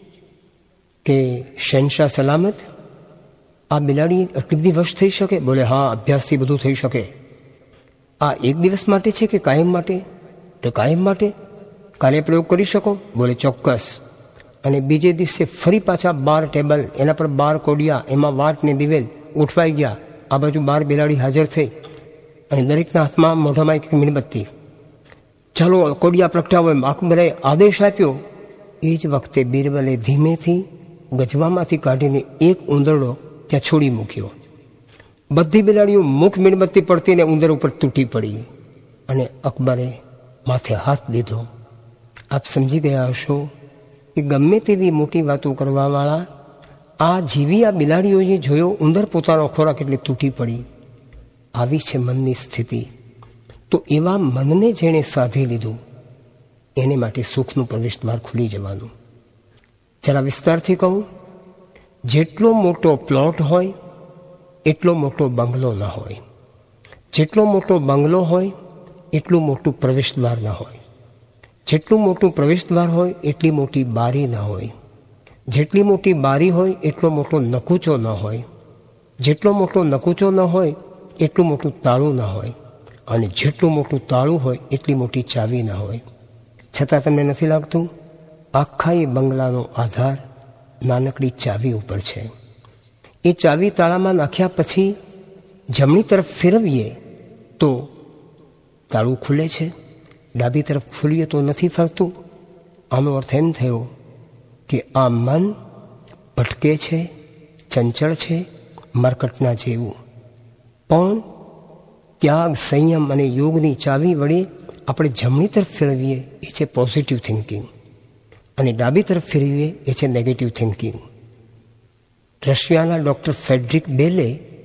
Speaker 2: કે શહેનશાહ સલામત, આ બિલાડી આટલી બધી વશ થઈ શકે? બોલે, હા, અભ્યાસથી બધું થઈ શકે. આ એક દિવસ માટે છે કે કાયમ માટે? તો કાયમ માટે. કાલે પ્રયોગ કરી શકો? બોલે, ચોક્કસ. અને બીજે દિવસે ફરી પાછા બાર ટેબલ, એના પર બાર કોડિયા, એમાં વાટ ને દિવેલ ઉઠવાઈ ગયા. આ બાજુ બાર બિલાડી હાજર થઈ અને દરેકના હાથમાં મોઢામાં એક મીણબત્તી. ચાલો કોડિયા પ્રગટાવો એમ અકબરે આદેશ આપ્યો. એ જ વખતે બિરબલે ધીમેથી ગજવામાંથી કાઢીને એક ઉંદરડો ત્યાં છોડી મૂક્યો. બધી બિલાડીઓ મુખ મીણબત્તી પડતી ને ઉંદર ઉપર તૂટી પડી અને અકબરે માથે હાથ દીધો. આપ સમજી ગયા હશો કે ગમે તેવી મોટી વાતો કરવાવાળા આ જીવી આ બિલાડીઓએ જોયો ઉંદર પોતાનો ખોરાક એટલે તૂટી પડી. આવી છે મનની સ્થિતિ. તો એવા મનને જેણે સાધી લીધું એને માટે સુખનું પ્રવેશદ્વાર ખુલી જવાનું. જરા વિસ્તારથી કહું, જેટલો મોટો પ્લોટ હોય એટલો મોટો બંગલો ન હોય. જેટલો મોટો બંગલો હોય એટલું મોટું પ્રવેશદ્વાર ન હોય. જેટલું મોટું પ્રવેશદ્વાર હોય એટલી મોટી બારી ન હોય. જેટલી મોટી બારી હોય એટલો મોટો નકુચો ન હોય. જેટલો મોટો નકુચો ન હોય એટલું મોટું તાળું ન હોય. અને જેટલું મોટું તાળું હોય એટલી મોટી ચાવી ન હોય. છતાં તમને નથી લાગતું આખા એ બંગલાનો આધાર નાનકડી ચાવી ઉપર છે. એ ચાવી તાળામાં નાખ્યા પછી જમણી તરફ ફેરવીએ તો તાળું ખુલે છે, ડાબી તરફ ખુલીએ તો નથી ફરતું. આનો અર્થ એમ થયો કે આ મન ભટકે છે, ચંચળ છે, મરકટના જેવું. પણ ત્યાગ, સંયમ અને યોગની ચાવી વડે આપણે જમણી તરફ ફેરવીએ એ છે પોઝિટિવ થિંકિંગ, અને ડાબી તરફ ફેરવીએ એ છે નેગેટિવ થિંકિંગ. રશિયાના ડૉક્ટર ફેડરિક બેલે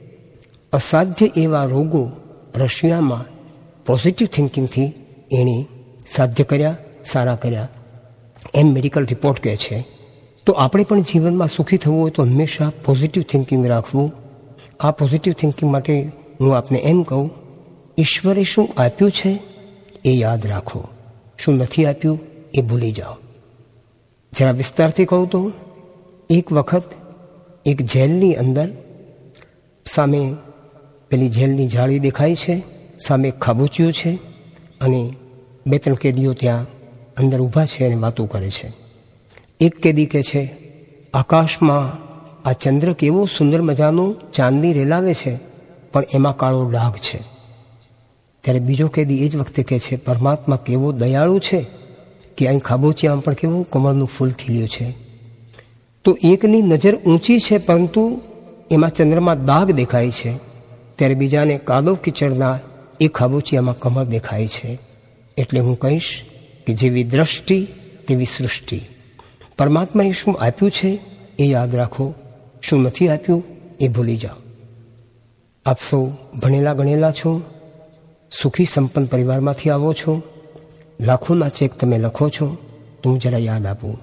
Speaker 2: અસાધ્ય એવા રોગો રશિયામાં પોઝિટિવ થિંકિંગથી એણે સાધ્ય કર્યા, સારા કર્યા, એમ મેડિકલ રિપોર્ટ કહે છે. તો આપણે પણ જીવનમાં સુખી થવું હોય તો હંમેશા પોઝિટિવ થિંકિંગ રાખવું. આ પોઝિટિવ થિંકિંગ માટે હું આપને એમ કહું, ઈશ્વરે શું આપ્યું છે એ યાદ રાખો, શું નથી આપ્યું એ ભૂલી જાઓ. જરા વિસ્તારથી કહું તો, એક વખત એક જેલની અંદર સામે પેલી જેલની જાળી દેખાય છે, સામે ખાબોચિયું છે, અને બે ત્રણ કેદીઓ ત્યાં અંદર ઊભા છે અને વાતો કરે છે. એક કેદી કહે છે, આકાશમાં આ ચંદ્ર કેવો સુંદર મજાનો ચાંદની રેલાવે છે, પણ એમાં કાળો ડાઘ છે. ત્યારે બીજો કેદી એ જ વખતે કહે છે, પરમાત્મા કેવો દયાળુ છે કે અહીં ખાબોચિયામાં પણ કેવું કમળનું ફૂલ ખીલ્યું છે. તો એકની નજર ઊંચી છે પરંતુ એમાં ચંદ્રમાં દાગ દેખાય છે, ત્યારે બીજાને કાદવ કીચડના એ ખાબોચિયામાં કમળ દેખાય છે. એટલે હું કહીશ કે જેવી દ્રષ્ટિ તેવી સૃષ્ટિ. પરમાત્માએ શું આપ્યું છે એ યાદ રાખો, શું નથી આપ્યું એ ભૂલી જાઓ. આપ સૌ ભણેલા ગણેલા છો, સુખી સંપન્ન પરિવારમાંથી આવો છો, લાખોના ચેક તમે લખો છો. તો હું જરા યાદ આપું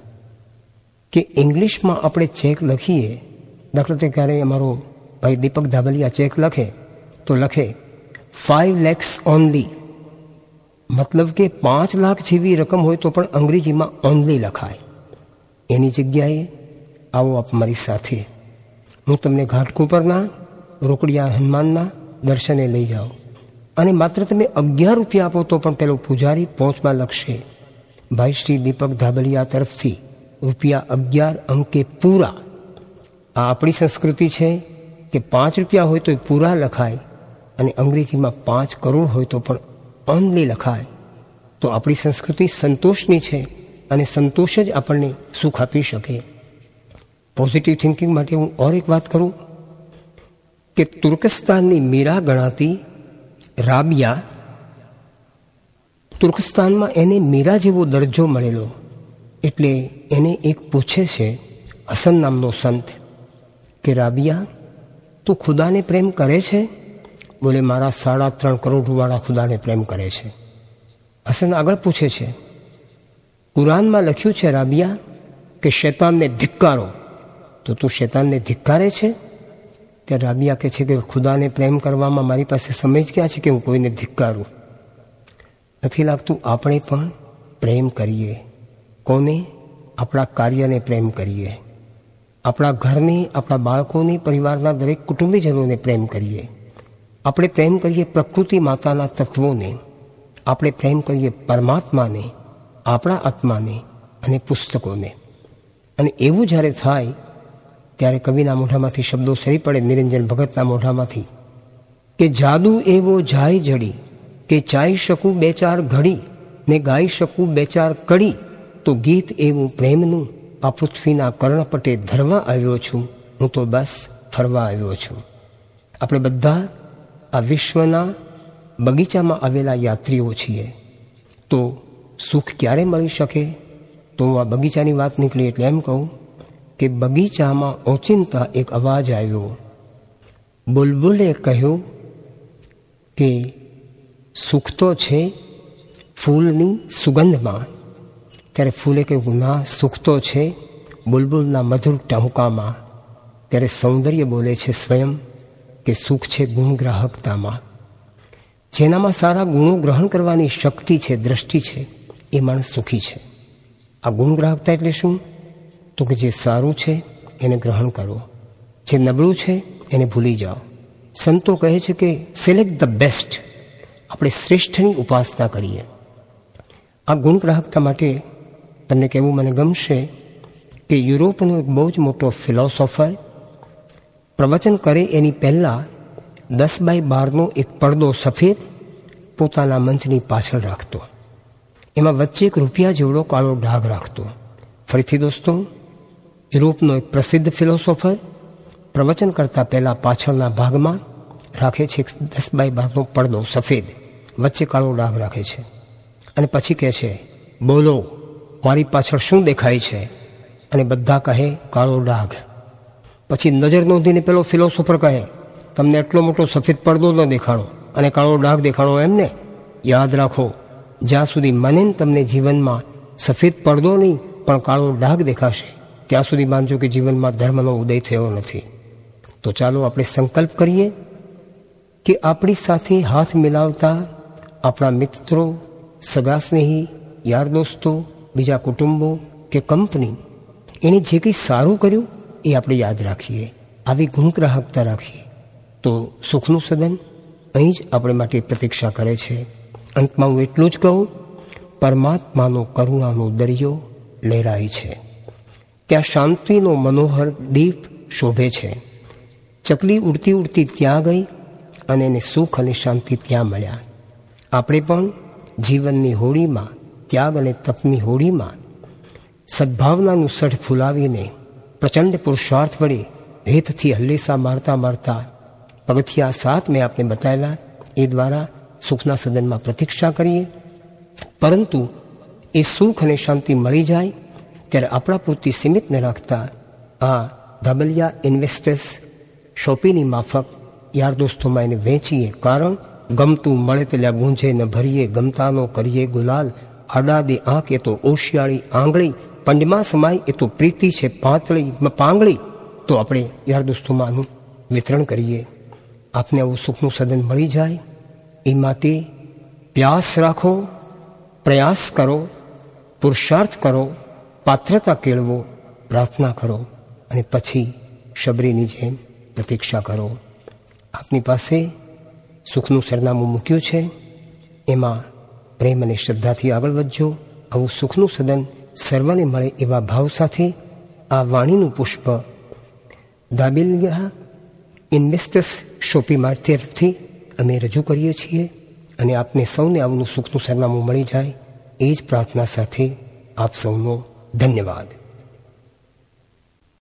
Speaker 2: કે ઇંગ્લિશમાં આપણે ચેક લખીએ, દાખલા તરીકે ક્યારે અમારો ભાઈ દીપક ધાબલિયા ચેક લખે તો લખે ફાઇવ લેક્સ ઓનલી, મતલબ કે પાંચ લાખ જેવી રકમ હોય તો પણ અંગ્રેજીમાં ઓનલી લખાય. એની જગ્યાએ આવો આપ મારી સાથે, હું તમને ઘાટકોપરના રોકડિયા હનુમાનના દર્શને લઈ જાઓ, અને માત્ર તમે અગિયાર રૂપિયા આપો તો પણ પેલો પૂજારી પહોંચમાં લખશે, ભાઈ શ્રી દીપક ધાબલિયા તરફથી રૂપિયા અગિયાર અંકે પૂરા. આ આપણી સંસ્કૃતિ છે કે પાંચ રૂપિયા હોય તો એ પૂરા લખાય, અને અંગ્રેજીમાં પાંચ કરોડ હોય તો પણ ઓનલી લખાય. તો આપણી સંસ્કૃતિ સંતોષની છે, અને સંતોષ જ આપણને સુખ આપી શકે. પોઝિટિવ થિંકિંગ માટે હું ઓર એક વાત કરું કે તુર્કસ્તાનની મીરા ગણાતી રાબિયા, તુર્કસ્તાનમાં એને મીરા જેવો દરજ્જો મળેલો. એટલે એને એક પૂછે છે હસન નામનો સંત કે રાબિયા, તું ખુદાને પ્રેમ કરે છે? બોલે, મારા સાડા ત્રણ કરોડવાળા ખુદાને પ્રેમ કરે છે. હસન આગળ પૂછે છે, કુરાનમાં લખ્યું છે રાબિયા કે શૈતાનને ધિક્કારો, તો તું શૈતાનને ધિક્કારે છે? ત્યારે રાબિયા કહે છે કે ખુદાને પ્રેમ કરવામાં મારી પાસે સમય જ ક્યાં છે કે હું કોઈને ધિક્કારું. નથી લાગતું આપણે પણ પ્રેમ કરીએ. કોને? આપણા કાર્યને પ્રેમ કરીએ, આપણા ઘરને, આપણા બાળકોને, પરિવારના દરેક કુટુંબીજનોને પ્રેમ કરીએ. આપણે પ્રેમ કરીએ પ્રકૃતિ માતાના તત્વોને, આપણે પ્રેમ કરીએ પરમાત્માને, આપણા આત્માને અને પુસ્તકોને. અને એવું જ્યારે થાય ત્યારે કવિના મોઢામાંથી શબ્દો સરી પડે, નિરંજન ભગતના મોઢામાંથી, કે જાદુ એવો જાય જડી કે ચાઈ શકું બે ચાર ઘડી ને ગાઈ શકું બે ચાર કડી, તો ગીત એવું પ્રેમનું આ પૃથ્વીના કર્ણપટે ધરવા આવ્યો છું, હું તો બસ ફરવા આવ્યો છું. આપણે બધા આ વિશ્વના બગીચામાં આવેલા યાત્રીઓ છીએ. તો સુખ ક્યારે મળી શકે? તો આ બગીચાની વાત નીકળી એટલે એમ કહું કે બગીચામાં ઓચિંતા એક અવાજ આવ્યો. બુલબુલે કહ્યું કે સુખ તો છે ફૂલની સુગંધમાં. ત્યારે ફૂલે કહ્યું, ના, સુખ તો છે બુલબુલના મધુર ટહુકામાં. ત્યારે સૌંદર્ય બોલે છે સ્વયં કે સુખ છે ગુણગ્રાહકતામાં. જેનામાં સારા ગુણો ગ્રહણ કરવાની શક્તિ છે, દ્રષ્ટિ છે, એ માણસ સુખી છે. આ ગુણગ્રાહકતા એટલે શું? તો કે જે સારું છે એને ગ્રહણ કરો, જે નબળું છે એને ભૂલી જાઓ. સંતો કહે છે કે સિલેક્ટ ધ બેસ્ટ, આપણે શ્રેષ્ઠની ઉપાસના કરીએ. આ ગુણગ્રાહકતા માટે તમને કહેવું મને ગમશે કે યુરોપનો એક બહુ જ મોટો ફિલોસોફર પ્રવચન કરે એની પહેલાં દસ બાય બારનો એક પડદો સફેદ પોતાના મંચની પાછળ રાખતો, એમાં વચ્ચે એક રૂપિયા જેવડો કાળો ડાઘ રાખતો. ફરીથી દોસ્તો, યુરોપનો એક પ્રસિદ્ધ ફિલોસોફર પ્રવચન કરતા પહેલા પાછળના ભાગમાં રાખે છે દસ બાય બારનો પડદો સફેદ, વચ્ચે કાળો ડાઘ રાખે છે અને પછી કહે છે, બોલો મારી પાછળ શું દેખાય છે? અને બધા કહે કાળો ડાઘ. પછી નજર નોંધીને પેલો ફિલોસોફર કહે, તમને એટલો મોટો સફેદ પડદો ન દેખાણો અને કાળો ડાઘ દેખાણો એમને? યાદ રાખો, જ્યાં સુધી મને તમને જીવનમાં સફેદ પડદો નહીં પણ કાળો ડાઘ દેખાશે ત્યાં સુધી માનજો કે જીવનમાં ધર્મનો ઉદય થયો નથી. તો ચાલો આપણે સંકલ્પ કરીએ કે આપણી સાથે હાથ મિલાવતા આપણા મિત્રો, સગા સ્નેહી, યાર દોસ્તો, બીજા કુટુંબો કે કંપની, એણે જે કંઈ સારું કર્યું એ આપણે યાદ રાખીએ, આવી ગુણગ્રાહકતા રાખીએ તો સુખનું સદન અહીં જ આપણે માટે પ્રતીક્ષા કરે છે. અંતમાં હું એટલું જ કહું, પરમાત્માનો કરુણાનો દરિયો લહેરાય છે, ત્યાં શાંતિનો મનોહર દીપ શોભે છે. ચકલી ઉડતી ઉડતી ત્યાં ગઈ અને એને સુખ અને શાંતિ ત્યાં મળ્યા. આપણે પણ જીવનની હોળીમાં, ત્યાગ અને તપની હોળીમાં સદભાવનાનું સઢ ફૂલાવીને પ્રચંડ પુરુષાર્થ વડે હેતથી હલ્લેસા મારતા મારતા પગથિયા સાત મેં આપને બતાવ્યા એ દ્વારા સુખના સદનમાં પ્રતીક્ષા કરીએ. પરંતુ એ સુખ અને શાંતિ મળી જાય ત્યારે આપણા પૂરતી સીમિત ન રાખતા આ ધાબલિયા ઇન્વેસ્ટર્સ શોપીની માફક યાર દોસ્તોમાં એને વેચીએ. કારણ ગમતું મળે તેલ્યા ગુંજે ન ભરીએ, ગમતાનો કરીએ ગુલાલ, આડાદે આંખ એ તો ઓશિયાળી આંગળી, પંડમાં સમાય એ તો પ્રીતિ છે પાંતળી પાંગળી. તો આપણે યાર દોસ્તોમાં આનું વિતરણ કરીએ. આપને આવું સુખનું સદન મળી જાય એ માટે પ્યાસ રાખો, પ્રયાસ કરો, પુરુષાર્થ કરો, પાત્રતા કેળવો, પ્રાર્થના કરો અને પછી શબરીની જેમ પ્રતીક્ષા કરો. આપની પાસે સુખનું સરનામું મૂક્યું છે, એમાં પ્રેમ અને શ્રદ્ધાથી આગળ વધજો. આવું સુખનું સદન સર્વને મળે એવા ભાવ સાથે આ વાણીનું પુષ્પ દાબેલિયા ઇન્વેસ્ટર્સ શોપી માર્કેટથી અમે રજૂ કરીએ છીએ અને આપને સૌને આવું સુખનું સરનામું મળી જાય એ જ પ્રાર્થના સાથે આપ સૌનો ધન્યવાદ.